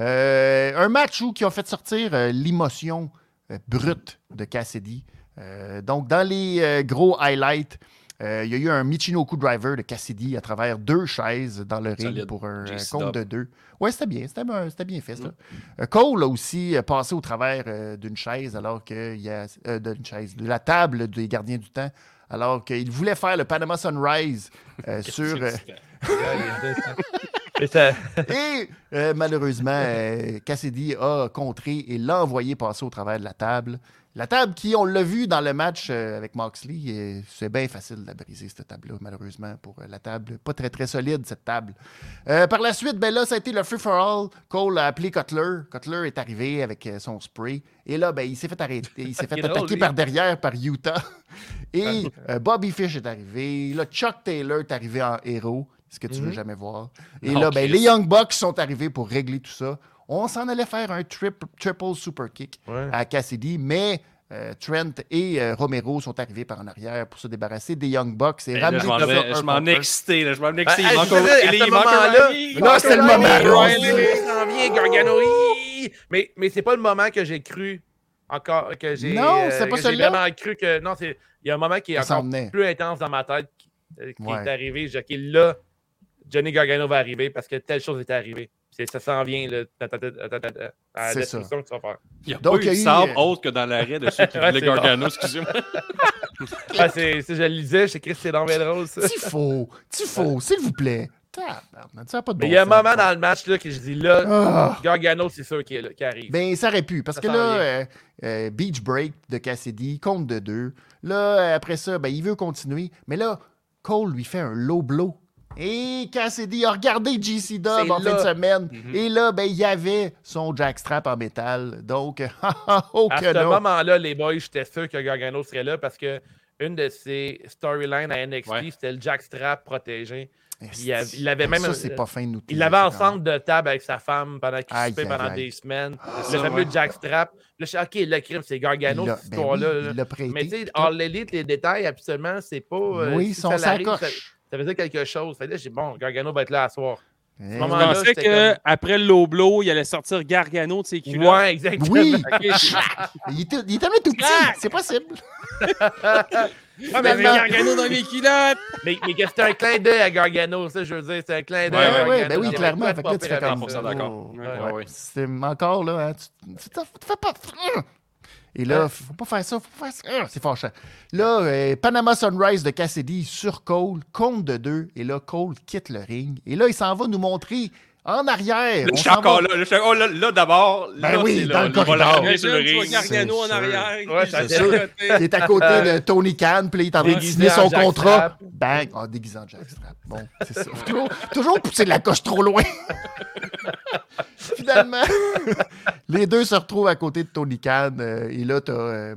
Un match où qui a fait sortir l'émotion brute de Cassidy. Donc, dans les gros highlights, il y a eu un Michinoku driver de Cassidy à travers 2 chaises dans le ring Solide. pour un JC compte Dub. de 2. Ouais, c'était bien. C'était bien fait, ça. Cole a aussi passé au travers d'une chaise alors qu'il y a de la table des gardiens du temps alors qu'il voulait faire le Panama Sunrise sur... Et malheureusement, Cassidy a contré et l'a envoyé passer au travers de la table. La table qui, on l'a vu dans le match avec Moxley, c'est bien facile de briser, cette table-là, malheureusement, pour la table. Pas très, très solide, cette table. Par la suite, ben là, ça a été le free-for-all. Cole a appelé Cutler. Cutler est arrivé avec son spray. Et là, ben, il s'est fait arrêter. Il s'est fait attaquer par derrière par Utah. Et Bobby Fish est arrivé. Là, Chuck Taylor est arrivé en héros, ce que tu veux jamais voir. Et là, ben, les Young Bucks sont arrivés pour régler tout ça. On s'en allait faire un triple super kick à Cassidy, mais Trent et Romero sont arrivés par en arrière pour se débarrasser des Young Bucks. Et ramener je m'en ai excité. Là, c'est le moment. Ça vient, Gargano. Mais c'est pas le moment que j'ai cru encore. Non, c'est pas celui-là. J'ai vraiment cru que. Non, il y a un moment qui est encore plus intense dans ma tête qui est arrivé. Je dis, là, Johnny Gargano va arriver parce que telle chose est arrivée. Ça s'en vient à la destruction que tu vas faire. Il n'y a pas eu de sable autre que dans l'arrêt de ceux qui voulaient Gargano, excusez-moi. Je le lisais, je sais que c'est dans le drôle, ça. Tifo, s'il vous plaît. Il y a un moment dans le match là, que je dis là, Gargano, c'est sûr qui arrive. Ben, ça aurait pu, parce que là, Beach Break de Cassidy, compte de 2. Là, après ça, ben, il veut continuer. Mais là, Cole lui fait un low blow. Et Cassidy a regardé JC Dub en fin de semaine. Et là, ben, il y avait son jackstrap en métal. Donc, à ce moment-là, les boys, j'étais sûr que Gargano serait là parce que une de ses storylines à NXT, c'était le jackstrap protégé. Il avait même. Ça, c'est pas fin de nous. Il l'avait en centre de table avec sa femme pendant qu'il soupait pendant des semaines. Le fameux jackstrap. Là, je suis OK, le crime, c'est Gargano, cette histoire-là. Mais tu sais, All Elite, les détails, absolument, c'est pas. Oui, son sacoche. Ça faisait quelque chose. Fait là, j'ai dit, bon, Gargano va être là à soir. Je pensais qu'après le low blow, il allait sortir Gargano de ses culottes. Ouais, exactement. Oui. Il était tout petit. C'est possible. mais Gargano dans mes culottes. Mais c'était un clin d'œil à Gargano, ça, je veux dire. C'est un clin d'œil à Gargano. Ben oui, clairement. Fait que là, tu fais comme 100% d'accord. C'est encore là. Hein, tu fais pas. Et là, faut pas faire ça, c'est fâchant. Là, Panama Sunrise de Cassidy sur Cole, compte de 2. Et là, Cole quitte le ring. Et là, il s'en va nous montrer en arrière. Je suis encore là. Là, d'abord, ben oui, dans le corridor. Tu vois Gargano en arrière. Ouais, c'est sûr. Il est à côté de Tony Khan, puis il est en train de signer son contrat. Bang! Déguisé en jackstrap. Bon, c'est ça. Toujours pousser de la coche trop loin. Finalement, les deux se retrouvent à côté de Tony Khan. Et là, t'as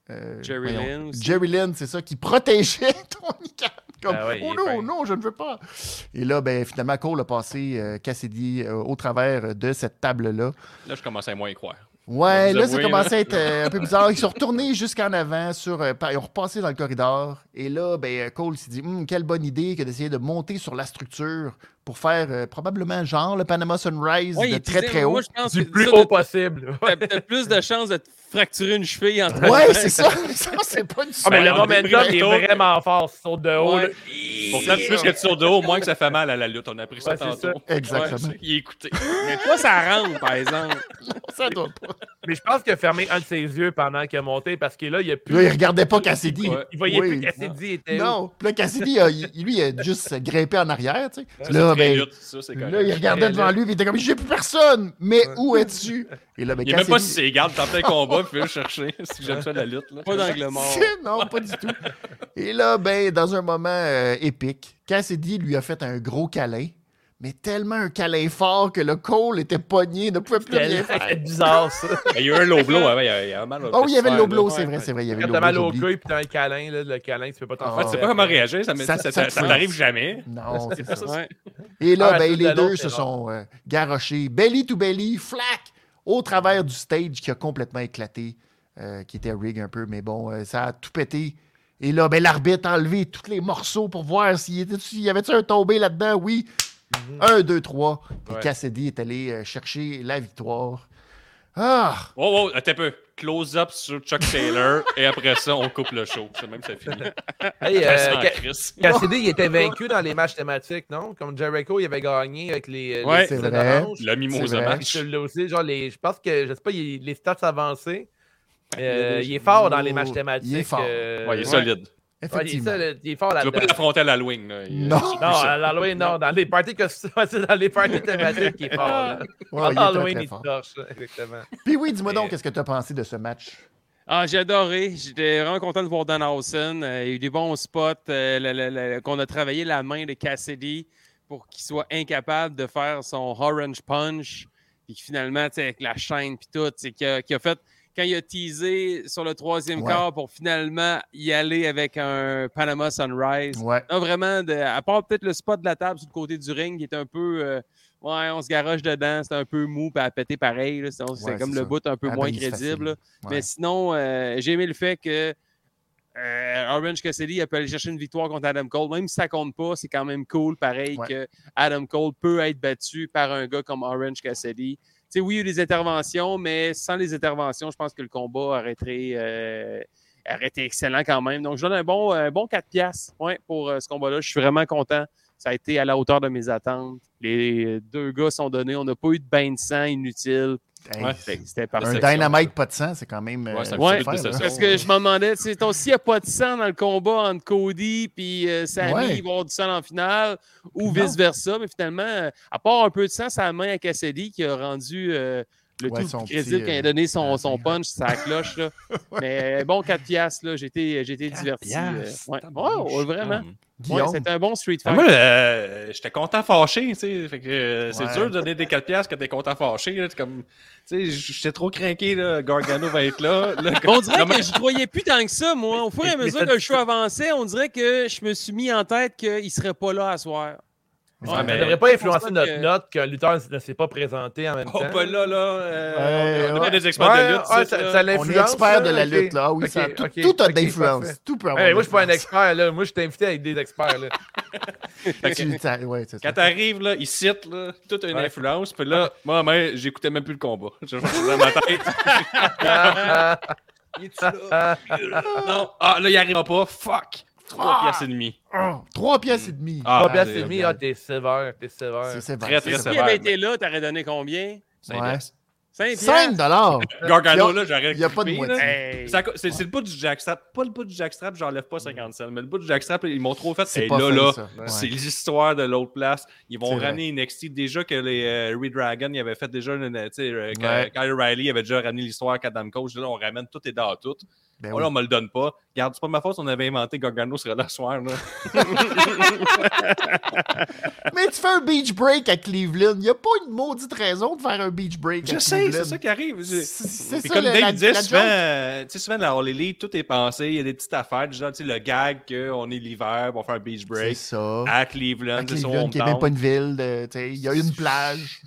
Jerry Lynn, c'est ça, qui protégeait Tony Khan. Comme, non, je ne veux pas. Et là, ben, finalement, Cole a passé Cassidy au travers de cette table-là. Là, je commence à moins y croire. Ouais, là, ça commençait à être un peu bizarre. Ils sont retournés jusqu'en avant, ils ont repassé dans le corridor. Et là, ben, Cole s'est dit, quelle bonne idée que d'essayer de monter sur la structure pour faire probablement genre le Panama Sunrise de très, très haut. Moi, je pense du plus haut possible. T'as plus de chances de te fracturer une cheville en Ouais, c'est ça. Ça, c'est pas du mais le momentum est vraiment fort sur de haut. Ouais. Pourtant, plus que tu sautes de haut, moins que ça fait mal à la lutte. On a appris ça tantôt. Exactement. Il est écouté. Mais toi, ça rentre, par exemple. Ça doit pas. Mais je pense qu'il a fermé un de ses yeux pendant qu'il a monté parce que là, il a plus. Là, il regardait pas Cassidy. Il voyait plus Cassidy était. Non. Puis là, Cassidy, lui, il a juste grimpé en arrière. Tu sais. Là, ben, là, il regardait devant lui, et il était comme, j'ai plus personne. Mais où es-tu? Et là, ben, il n'est même pas si c'est égal, t'en fais un combat, puis le chercher. Si j'aime ça, la lutte. Là. Pas d'angle mort. Non, pas du tout. Et là, ben, dans un moment épique, Cassidy lui a fait un gros câlin. Mais tellement un câlin fort que le Cole était pogné, ne pouvait plus rien faire. C'est bizarre, ça. Il y a eu un low blow, il y a un mal au oui, il y avait le low blow, c'est vrai. Il y avait quand t'as mal au cul et t'as un câlin, le câlin, tu peux pas t'en faire. Tu sais pas comment réagir, ça t'arrive jamais. Non, c'est ça. Et là, ben, les deux se sont garrochés, belly to belly, flac, au travers du stage qui a complètement éclaté, qui était rig un peu, mais bon, ça a tout pété. Et là, ben, l'arbitre a enlevé tous les morceaux pour voir s'il y avait-tu un tombé là-dedans. Oui. 1, 2, 3. Et Cassidy est allé chercher la victoire. Oh, attends un peu. Close-up sur Chuck Taylor et après ça, on coupe le show. C'est même ça finit. Cassidy, il était vaincu dans les matchs thématiques, non? Comme Jericho, il avait gagné avec les c'est vrai. Le Mimosa match. Aussi, genre je pense que, je sais pas, les stats avancés. Il est fort dans les matchs thématiques. Il est fort. Il est solide. Effectivement. Il est fort là-dedans. Tu vas pas l'affronter à l'Halloween. Là. Non. Non, à l'Halloween, non. Dans les parties c'est dans les parties thématiques qu'il est fort. Là. Ouais, il est Halloween, très, il très se fort. torche. Exactement. Puis oui, dis-moi donc, qu'est-ce que tu as pensé de ce match? Ah, j'ai adoré. J'étais vraiment content de voir Danhausen. Il y a eu des bons spots. Qu'on a travaillé la main de Cassidy pour qu'il soit incapable de faire son Orange Punch. Puis finalement, avec la chaîne puis tout, qu'il a fait... Quand il a teasé sur le troisième quart pour finalement y aller avec un Panama Sunrise. Ouais. Non, vraiment, à part peut-être le spot de la table sur le côté du ring qui est un peu... on se garoche dedans, c'est un peu mou et à péter pareil. Là, c'est comme le bout un peu moins crédible. Ouais. Mais sinon, j'ai aimé le fait que Orange Cassidy a pu aller chercher une victoire contre Adam Cole. Même si ça compte pas, c'est quand même cool, pareil, que Adam Cole peut être battu par un gars comme Orange Cassidy. T'sais, oui, il y a eu des interventions, mais sans les interventions, je pense que le combat aurait été excellent quand même. Donc, je donne un bon 4$ pour ce combat-là. Je suis vraiment content. Ça a été à la hauteur de mes attentes. Les deux gars sont donnés. On n'a pas eu de bain de sang inutile. C'était parfait. Un Dynamite pas de sang, c'est quand même... parce que je me demandais, s'il n'y a pas de sang dans le combat entre Cody et Sami, il va y avoir du sang en finale, ou vice-versa. Mais finalement, à part un peu de sang, ça a main à Cassidy qui a rendu le tout crédible quand il a donné son punch, sa cloche. Là. Mais bon, 4$, là, j'ai été diverti. Vraiment. C'était un bon Street Fight. Moi, j'étais content fâché, tu sais. Fait que c'est dur de donner des 4$ quand t'es content fâché. Là, comme, tu sais, j'étais trop craqué, là. Gargano va être là. On dirait que je ne croyais plus tant que ça, moi. Au fur et à mesure que le show avançait, on dirait que je me suis mis en tête qu'il ne serait pas là à soir. Ça ne devrait pas influencer notre note qu'un lutteur ne s'est pas présenté en même temps. Pas là. On est pas des experts de lutte. Ça on est experts de la lutte, là. Oui, tout a d'influence. Tout peut avoir. Moi, je ne suis pas un expert, là. Moi, je t'ai invité avec des experts, là. Quand t'arrives, là, ici, là, tout a une influence. Puis là, moi, j'écoutais même plus le combat. Je faisais dans ma tête. Il est là? Non. Ah, là, il arrivera pas. Fuck. 3,5$. 3,5$. 3,5$, t'es sévère. C'est sévère. Très, très sévère. Si il avait été là, t'aurais donné combien? 5$. 5$. Gargano, là, j'aurais il n'y a pas de moitié. Hey. C'est le bout du jackstrap. Pas le bout du jackstrap, j'enlève pas 50 cents. Mais le bout du jackstrap, ils m'ont trop fait. C'est c'est l'histoire de l'autre place. Ils vont ramener NXT. Déjà que les Redragon, ils avaient fait déjà Kyle O'Reilly avait déjà ramené l'histoire qu'Adam Cole. Là, on ramène tout et dans tout. Là, on me le donne pas. Regarde, c'est pas ma faute si on avait inventé Gargano serait là ce soir. Là. Mais tu fais un beach break à Cleveland. Il n'y a pas une maudite raison de faire un beach break à Cleveland. C'est ça qui arrive. C'est comme Dave disait, souvent dans All Elite, tout est pensé. Il y a des petites affaires. Genre, le gag qu'on est l'hiver pour faire un beach break. C'est ça. À Cleveland. Qui n'est même pas une ville. Il y a une plage.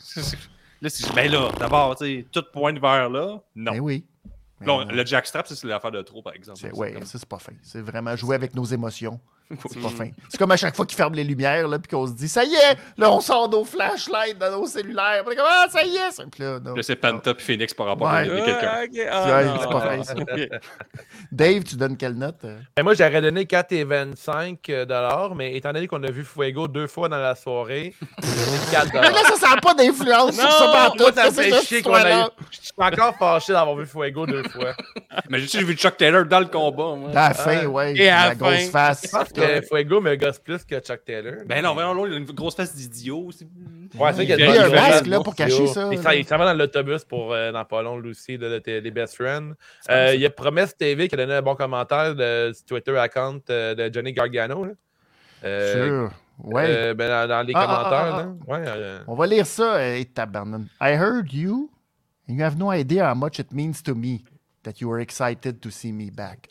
Là, d'abord, tout pointe vers là. Non. Ben oui. Bon, le jackstrap, c'est l'affaire de trop, par exemple. Oui, ça, c'est pas fin. C'est vraiment jouer avec nos émotions. C'est pas fin. C'est comme à chaque fois qu'ils ferment les lumières, là, puis qu'on se dit, ça y est, là, on sort nos flashlights dans nos cellulaires. Puis on est comme, ça y est. Puis là, c'est Panta puis Phoenix par rapport à quelqu'un. C'est pas fin, ça. Dave, tu donnes quelle note? Moi, j'aurais donné 4,25$, mais étant donné qu'on a vu Fuego 2 fois dans la soirée, j'ai 4$. Mais là, ça n'a pas d'influence sur ça partout. Moi, ça fait chier qu'on a eu. Je suis encore fâché d'avoir vu Fuego 2 fois. Mais j'ai vu Chuck Taylor dans le combat. Moi. À la fin, ouais. Et à la grosse face. Je pense que Fuego me gosse plus que Chuck Taylor. Ben non, voyons, il a une grosse face d'idiot aussi. Ouais, c'est qu'il y a un masque là pour cacher ça. Il s'en va dans l'autobus pour dans pas long, Lucy, des Best Friends. Il y a Promesse TV qui a donné un bon commentaire du Twitter account de Johnny Gargano. Sûr. Ouais. Dans les commentaires. Là. On va lire ça, tabarnan. I heard you, and you have no idea how much it means to me that you were excited to see me back.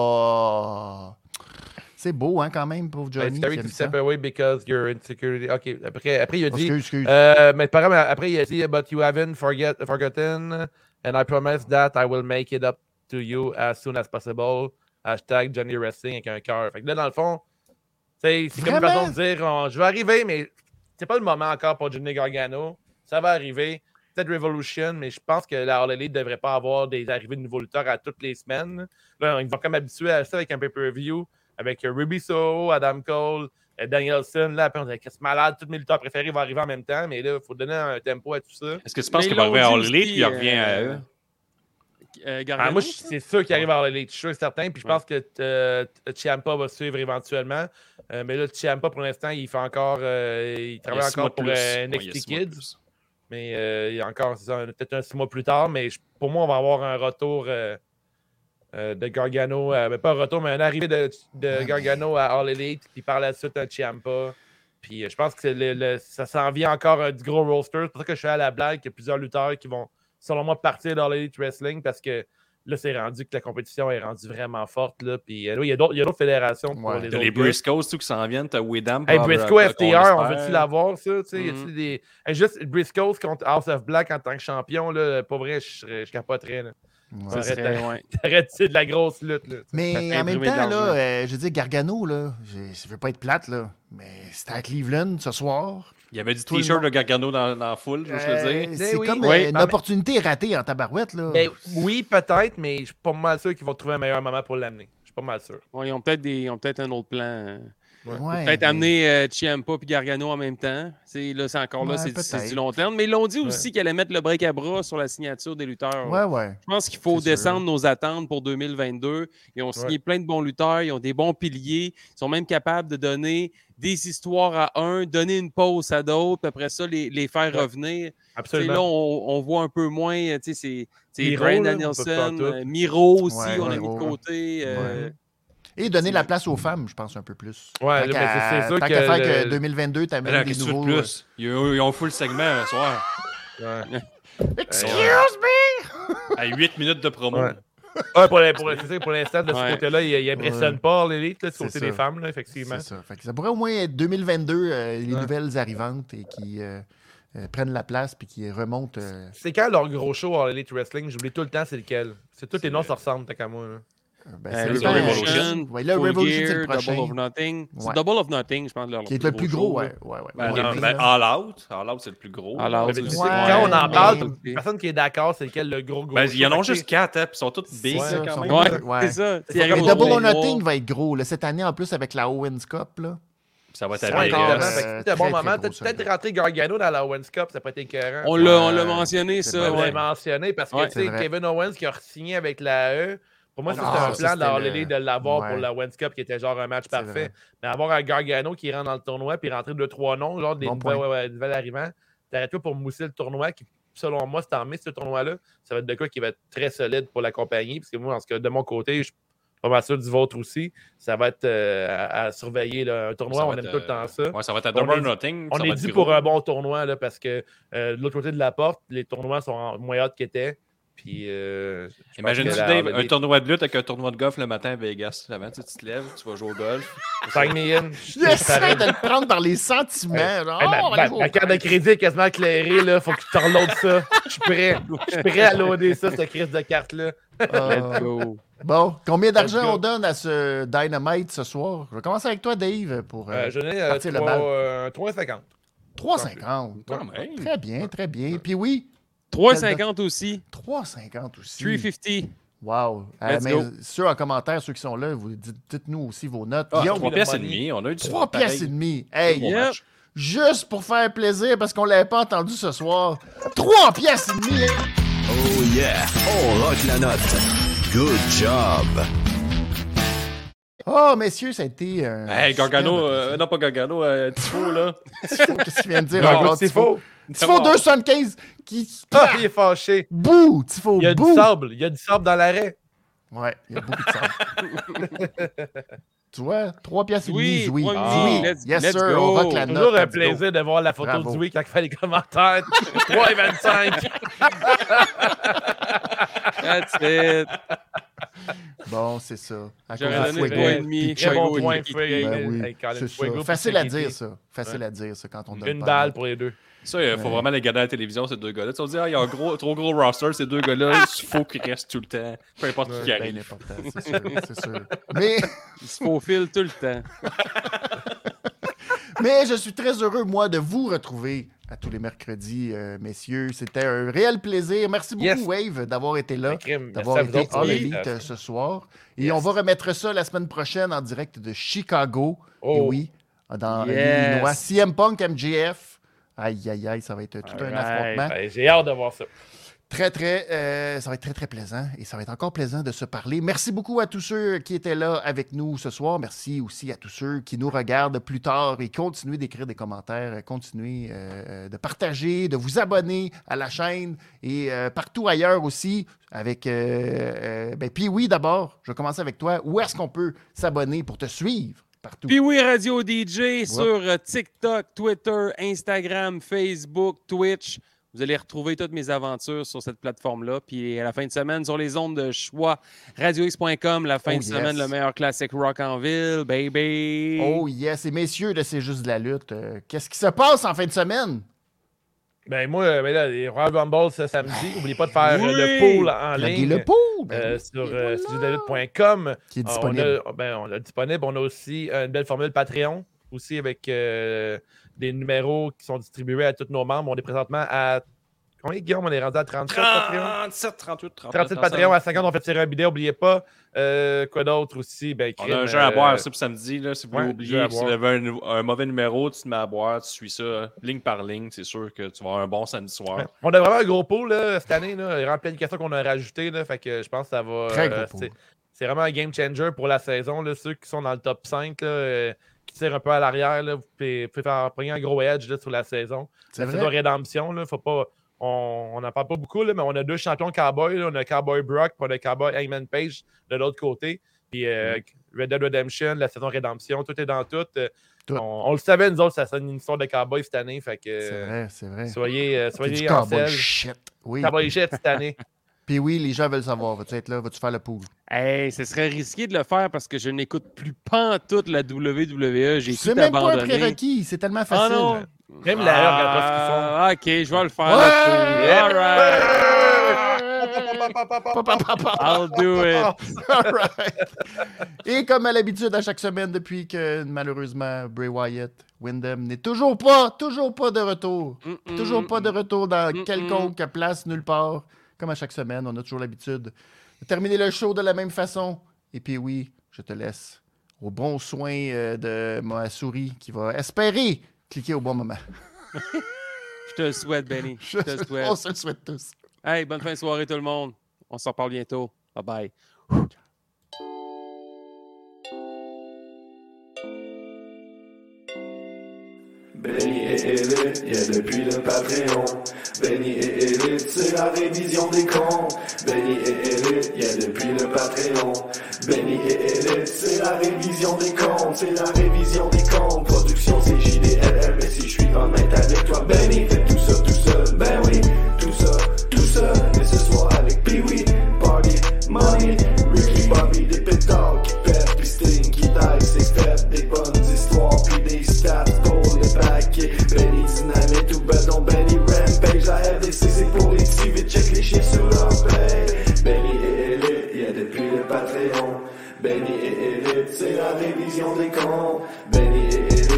Oh! C'est beau, hein, quand même, pour Johnny. It's scary to step away because you're insecurity. OK. Après il a dit... Excuse. Mais après, il a dit, but you haven't forgotten, and I promise that I will make it up to you as soon as possible. Hashtag Johnny Wrestling avec un cœur. Fait que là, dans le fond, c'est comme une façon de dire, je vais arriver, mais c'est pas le moment encore pour Johnny Gargano. Ça va arriver. Peut-être Revolution, mais je pense que la All Elite ne devrait pas avoir des arrivées de nouveaux lutteurs à toutes les semaines. Là, ils vont comme habituer à ça avec un pay-per-view. Avec Ruby Soho, Adam Cole, Danielson. Là, après, on dirait que c'est malade. Tous mes lutteurs préférés vont arriver en même temps. Mais là, il faut donner un tempo à tout ça. Est-ce que tu penses qu'il va arriver à All Elite puis il revient à eux? Gargano? Moi, c'est sûr qu'il arrive à l'élite. Je suis sûr et certain. Puis je pense que Ciampa va suivre éventuellement. Mais là, Ciampa, pour l'instant, il fait encore. Il travaille encore pour NXT Kids. Mais il y a encore, peut-être un 6 mois plus tard. Mais pour moi, on va avoir un retour de Gargano. Mais pas un retour, mais une arrivée de Gargano à All Elite. Puis par la suite, un Ciampa. Puis je pense que ça s'en vient encore du gros roster. C'est pour ça que je fais à la blague qu'il y a plusieurs lutteurs qui vont, selon moi, partir dans l'Elite Wrestling parce que là, c'est rendu que la compétition est rendue vraiment forte. Là. Puis là, il y a d'autres fédérations. Pour les Briscoes qui s'en viennent. T'as Widam. Hey, Briscoe FTR, on veut-tu l'avoir, ça? Y a-tu des... Juste Briscoes contre House of Black en tant que champion, là, pas vrai, je capoterais. Là. T'arrêtes de la grosse lutte. Là, mais en même temps, là, je veux dire, Gargano, là, je veux pas être plate, là, mais c'était à Cleveland ce soir. Il y avait du t-shirt de Gargano dans la foule, je veux dire. C'est comme une opportunité ratée en tabarouette. Là. Ben, oui, peut-être, mais je suis pas mal sûr qu'ils vont trouver un meilleur moment pour l'amener. Je suis pas mal sûr. Ouais, ils ont peut-être un autre plan. Ouais, peut-être amener Ciampa et Gargano en même temps. Là, c'est encore là, c'est du long terme. Mais ils l'ont dit aussi qu'ils allaient mettre le break à bras sur la signature des lutteurs. Ouais. Je pense qu'il faut descendre nos attentes pour 2022. Ils ont signé plein de bons lutteurs, ils ont des bons piliers. Ils sont même capables de donner des histoires à un, donner une pause à d'autres, puis après ça, les faire revenir. Absolument. Là, on voit un peu moins, c'est Miro, Bryan Danielson, Miro aussi, on a mis de côté. Et donner la place aux femmes, je pense, un peu plus. Ouais, mais c'est sûr tant qu'à faire que 2022, tu amènes des nouveaux... Plus. Ils ont full segment un soir. Ouais. Excuse me! À 8 minutes de promo. Ouais, pour l'instant, de ce côté-là, il impressionne pas l'élite, du côté des femmes, là, effectivement. C'est ça. Fait que ça pourrait au moins être 2022, les nouvelles arrivantes et qui prennent la place puis qui remontent. C'est quand leur gros show à l'Elite Wrestling? J'oublie tout le temps c'est lequel. Tous les noms se ressemblent, tant qu'à moi. Là. C'est le Revolution. Ouais, le Revolution, c'est le prochain. Double of Nothing. C'est Double of Nothing, je pense. Qui est le plus gros, ouais. All Out, c'est le plus gros. All Out, quand on en parle, personne qui est d'accord, c'est lequel le gros il y en a juste 4, puis ils sont tous big. C'est ça. Mais Double or Nothing va être gros. Cette année, en plus, avec la Owens Cup, là. Ça va être c'est un bon moment. Peut-être rentrer Gargano dans la Owens Cup, ça peut être écœurant. On l'a mentionné, ça. On l'a mentionné parce que Kevin Owens qui a signé avec la E. Pour moi, c'était un plan de l'avoir pour la Owens Cup qui était genre un match parfait. Mais avoir un Gargano qui rentre dans le tournoi puis rentrer 2-3 noms, genre des nouvelles arrivants, t'arrêtes pas pour mousser le tournoi qui, selon moi, c'est en mai ce tournoi-là. Ça va être de quoi qui va être très solide pour la compagnie. Parce que moi, de mon côté, je suis pas mal sûr du vôtre aussi. Ça va être à surveiller là, un tournoi. On aime tout le temps ça. Ouais, ça va être à Double or Nothing. On est dû pour un bon tournoi là, parce que de l'autre côté de la porte, les tournois sont moins hauts qu'ils étaient. Puis, imagine-tu, Dave, un tournoi de lutte avec un tournoi de golf le matin à Vegas. Avant, tu te lèves, tu vas jouer au golf. J'essaie de le prendre par les sentiments. Ma carte de crédit est quasiment éclairée. Il faut que tu reloades ça. Je suis prêt à loader ça, cette crise de carte-là. Let's go. Bon, combien d'argent on donne à ce Dynamite ce soir? Je vais commencer avec toi, Dave, pour je n'ai 3,50. 3,50. Très bien, très bien. Puis oui. 3,50 aussi. 3,50 aussi. 3,50. Wow. Mais ceux en commentaire, ceux qui sont là, vous dites-nous aussi vos notes. 3 piastres et demi. On a eu 3 piastres et demi. Hey, juste pour faire plaisir, parce qu'on ne l'avait pas entendu ce soir. 3 piastres et demi. Oh yeah. On rock la note. Good job. Oh, messieurs, ça a été... hey, Gargano, non pas Gargano, Tifo, là. Tifo, qu'est-ce que tu viens de dire encore, Tifo? Tifo 2,75 qui... il est fâché. Bouh, Tifo, il y a du sable. Il y a du sable dans l'arrêt. Ouais, il y a beaucoup de sable. Tu vois, 3 piastres et demi, Zoui. Yes, sir, on rock la note. Toujours un plaisir de voir la photo de Zoui quand il fait les commentaires. 3,25. That's it. Bon, c'est ça. J'aurais donné 3,5. Très bon point, Fuego. Facile à dire, ça. Facile à dire, ça, quand on donne une balle pour les deux. Ça, il faut vraiment les garder à la télévision, ces deux gars-là. Tu vas dire, il y a un trop gros roster, ces deux gars-là, il faut qu'ils restent tout le temps. Peu importe qui arrive. C'est sûr. Mais... il se faufile tout le temps. Mais je suis très heureux, moi, de vous retrouver à tous les mercredis, messieurs. C'était un réel plaisir. Merci beaucoup, Wave, d'avoir été là, d'avoir été All Elite ce soir. Et on va remettre ça la semaine prochaine en direct de Chicago. Et oui, dans l'Illinois. CM Punk, MJF. Aïe, aïe, aïe, ça va être tout un affrontement. J'ai hâte de voir ça. ça va être très, très plaisant et ça va être encore plaisant de se parler. Merci beaucoup à tous ceux qui étaient là avec nous ce soir. Merci aussi à tous ceux qui nous regardent plus tard et continuez d'écrire des commentaires, continuez de partager, de vous abonner à la chaîne et partout ailleurs aussi avec Pee-Wee d'abord. Je vais commencer avec toi. Où est-ce qu'on peut s'abonner pour te suivre? Partout. Pee-Wee Radio DJ sur TikTok, Twitter, Instagram, Facebook, Twitch. Vous allez retrouver toutes mes aventures sur cette plateforme-là. Puis à la fin de semaine, sur les ondes de choix, radiox.com, la fin de semaine, le meilleur classique rock en ville, baby! Oh yes! Et messieurs, là, c'est juste de la lutte. Qu'est-ce qui se passe en fin de semaine? Ben moi, là, les Royal Rumble ce samedi. N'oubliez pas de faire le pool en ligne. Le pool! Sur studiodelalutte.com. Qui est disponible. On l'a disponible. On a aussi une belle formule Patreon, aussi avec... des numéros qui sont distribués à tous nos membres. On est présentement à... Combien, Guillaume? On est rendu à 37 Patreon? 37, 38, 39. 37 Patreon à 50. On fait tirer un billet. N'oubliez pas. Quoi d'autre aussi? Ben, on a un jeu à boire aussi pour samedi. Là, si vous oubliez, si vous avez un mauvais numéro, tu te mets à boire, tu suis ça ligne par ligne. C'est sûr que tu vas avoir un bon samedi soir. Ouais. On a vraiment un gros pool là, cette année. Là. Il y a plein de questions qu'on a rajoutées. Là, fait que je pense que ça va... Très gros pool. C'est vraiment un game changer pour la saison. Là. Ceux qui sont dans le top 5, là, qui tire un peu à l'arrière, là, vous pouvez faire prendre un gros edge là, sur la saison. C'est la saison rédemption, là, faut pas, on n'en parle pas beaucoup, là, mais on a 2 champions cowboys. Là, on a Cowboy Brock et on a Cowboy Hangman Page de l'autre côté. Puis Red Dead Redemption, la saison rédemption, tout est dans tout. On le savait, nous autres, ça sonne une histoire de cowboy cette année. Fait que, c'est vrai. Soyez du en cowboy selle. shit. Oui. Cowboy shit cette année. Puis oui, les gens veulent savoir. Vas-tu être là? Vas-tu faire le pool? Hey, ce serait risqué de le faire parce que je n'écoute plus pantoute la WWE. J'ai tout abandonné. C'est même pas un prérequis. C'est tellement facile. Oh non. Même la regarde pas ce qu'ils font. OK, je vais le faire. All right. I'll do it. All right. Et comme à l'habitude, à chaque semaine, depuis que malheureusement Bray Wyatt, Windham n'est toujours pas de retour. Toujours pas de retour dans quelconque place, nulle part. Comme à chaque semaine, on a toujours l'habitude de terminer le show de la même façon. Et puis oui, je te laisse au bon soin de ma souris qui va espérer cliquer au bon moment. Je te le souhaite, Benny. Je te le souhaite. On se le souhaite tous. Hey, bonne fin de soirée tout le monde. On s'en reparle bientôt. Bye bye. Benny et Elite, depuis le Patreon. Benny et Elite, c'est la révision des comptes. Benny et Elite, depuis le Patreon. Benny et Elite, c'est la révision des comptes. C'est la révision des comptes. Production c'est JDLL, mais si je suis honnête avec toi, Benny fait tout ça tout seul. Ben oui, tout ça. Et ce soir avec Pee-Wee, Party, Money, Ricky Bobby, des pétards qui pètent, pis Sting qui taille, c'est fait, des bonnes histoires, pis des stats pour les paquets. Benny Dynamite ou Bedon, Benny Rampage, la RDC c'est pour les TV, check les chiffres sur leur paye. Benny et Elite, depuis le Patreon. Benny et Elite, c'est la révision des comptes. Benny et Elite.